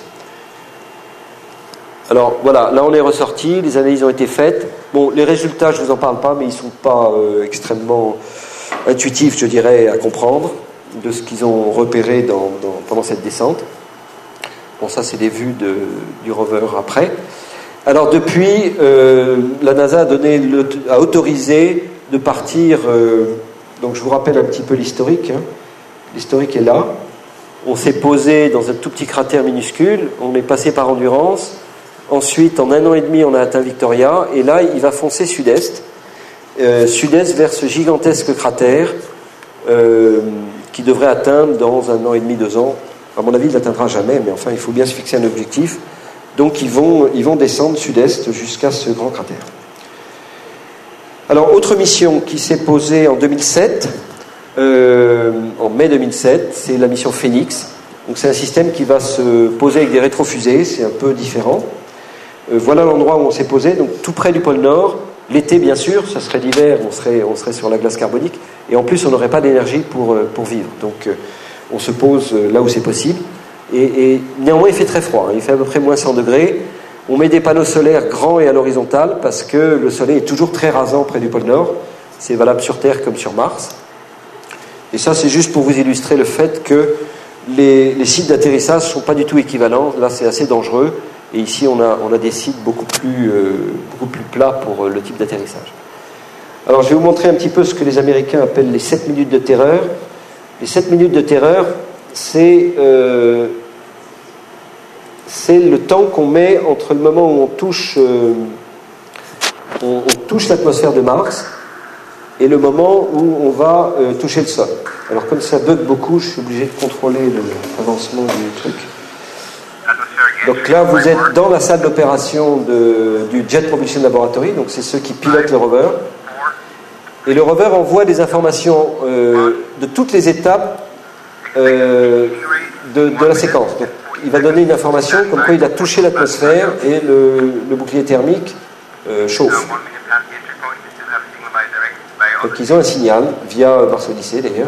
Alors voilà, là on est ressorti, les analyses ont été faites. Bon, les résultats, je ne vous en parle pas, mais ils ne sont pas euh, extrêmement intuitifs, je dirais, à comprendre de ce qu'ils ont repéré dans, dans, pendant cette descente. Bon, ça c'est des vues de, du rover après. Alors depuis, euh, la NASA a, donné le, a autorisé de partir, euh, donc je vous rappelle un petit peu l'historique, hein. L'historique est là. On s'est posé dans un tout petit cratère minuscule. On est passé par Endurance. Ensuite, en un an et demi, on a atteint Victoria. Et là, il va foncer sud-est. Euh, sud-est vers ce gigantesque cratère euh, qui devrait atteindre dans un an et demi, deux ans. À mon avis, il ne l'atteindra jamais, mais enfin, il faut bien se fixer un objectif. Donc, ils vont, ils vont descendre sud-est jusqu'à ce grand cratère. Alors, autre mission qui s'est posée en deux mille sept... Euh, en mai deux mille sept, c'est la mission Phoenix. Donc c'est un système qui va se poser avec des rétrofusées, c'est un peu différent. Euh, voilà l'endroit où on s'est posé, donc tout près du pôle Nord. L'été, bien sûr, ça serait l'hiver, on serait, on serait sur la glace carbonique, et en plus on n'aurait pas d'énergie pour, pour vivre. Donc euh, on se pose là où c'est possible. Et, et néanmoins, il fait très froid, hein. Il fait à peu près moins cent degrés. On met des panneaux solaires grands et à l'horizontale parce que le soleil est toujours très rasant près du pôle Nord. C'est valable sur Terre comme sur Mars. Et ça, c'est juste pour vous illustrer le fait que les, les sites d'atterrissage ne sont pas du tout équivalents. Là, c'est assez dangereux. Et ici, on a, on a des sites beaucoup plus, euh, beaucoup plus plats pour euh, le type d'atterrissage. Alors, je vais vous montrer un petit peu ce que les Américains appellent les sept minutes de terreur. Les sept minutes de terreur, c'est euh, c'est le temps qu'on met entre le moment où on touche, euh, on, on touche l'atmosphère de Mars et le moment où on va euh, toucher le sol. Alors, comme ça bug beaucoup, je suis obligé de contrôler l'avancement du truc. Donc là, vous êtes dans la salle d'opération du Jet Propulsion Laboratory, donc c'est ceux qui pilotent le rover. Et le rover envoie des informations euh, de toutes les étapes euh, de, de la séquence. Donc, il va donner une information comme quoi il a touché l'atmosphère et le, le bouclier thermique euh, chauffe. Donc ils ont un signal via Mars Odyssey d'ailleurs.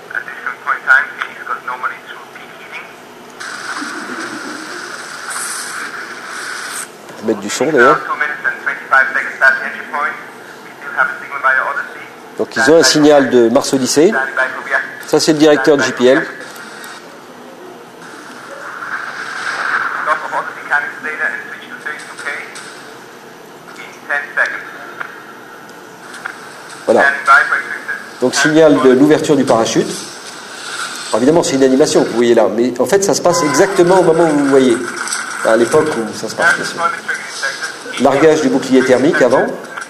Mettre du son d'ailleurs. Donc ils ont un signal de Mars Odyssey. Ça c'est le directeur de J P L. Voilà. Donc signal de l'ouverture du parachute. Alors, évidemment c'est une animation que vous voyez là, mais en fait ça se passe exactement au moment où vous voyez. À l'époque où ça se passe. Largage du bouclier thermique avant.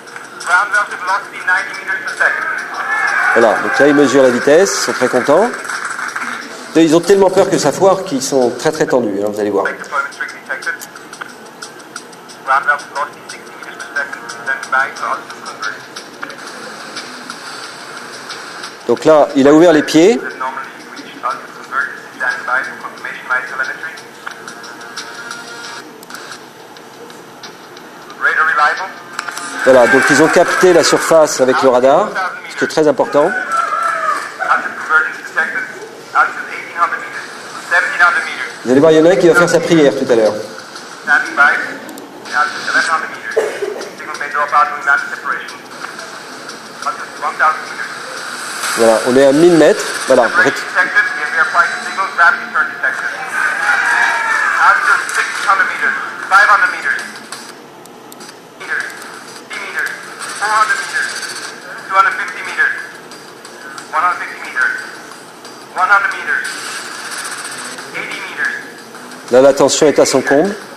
Voilà, donc là ils mesurent la vitesse, ils sont très contents. Ils ont tellement peur que ça foire qu'ils sont très très tendus, hein, vous allez voir. Donc là, il a ouvert les pieds. Voilà, donc ils ont capté la surface avec le radar, ce qui est très important. Vous allez voir, il y en a un qui va faire sa prière tout à l'heure. Voilà, on est à mille mètres. Voilà. Là, la tension est à son comble.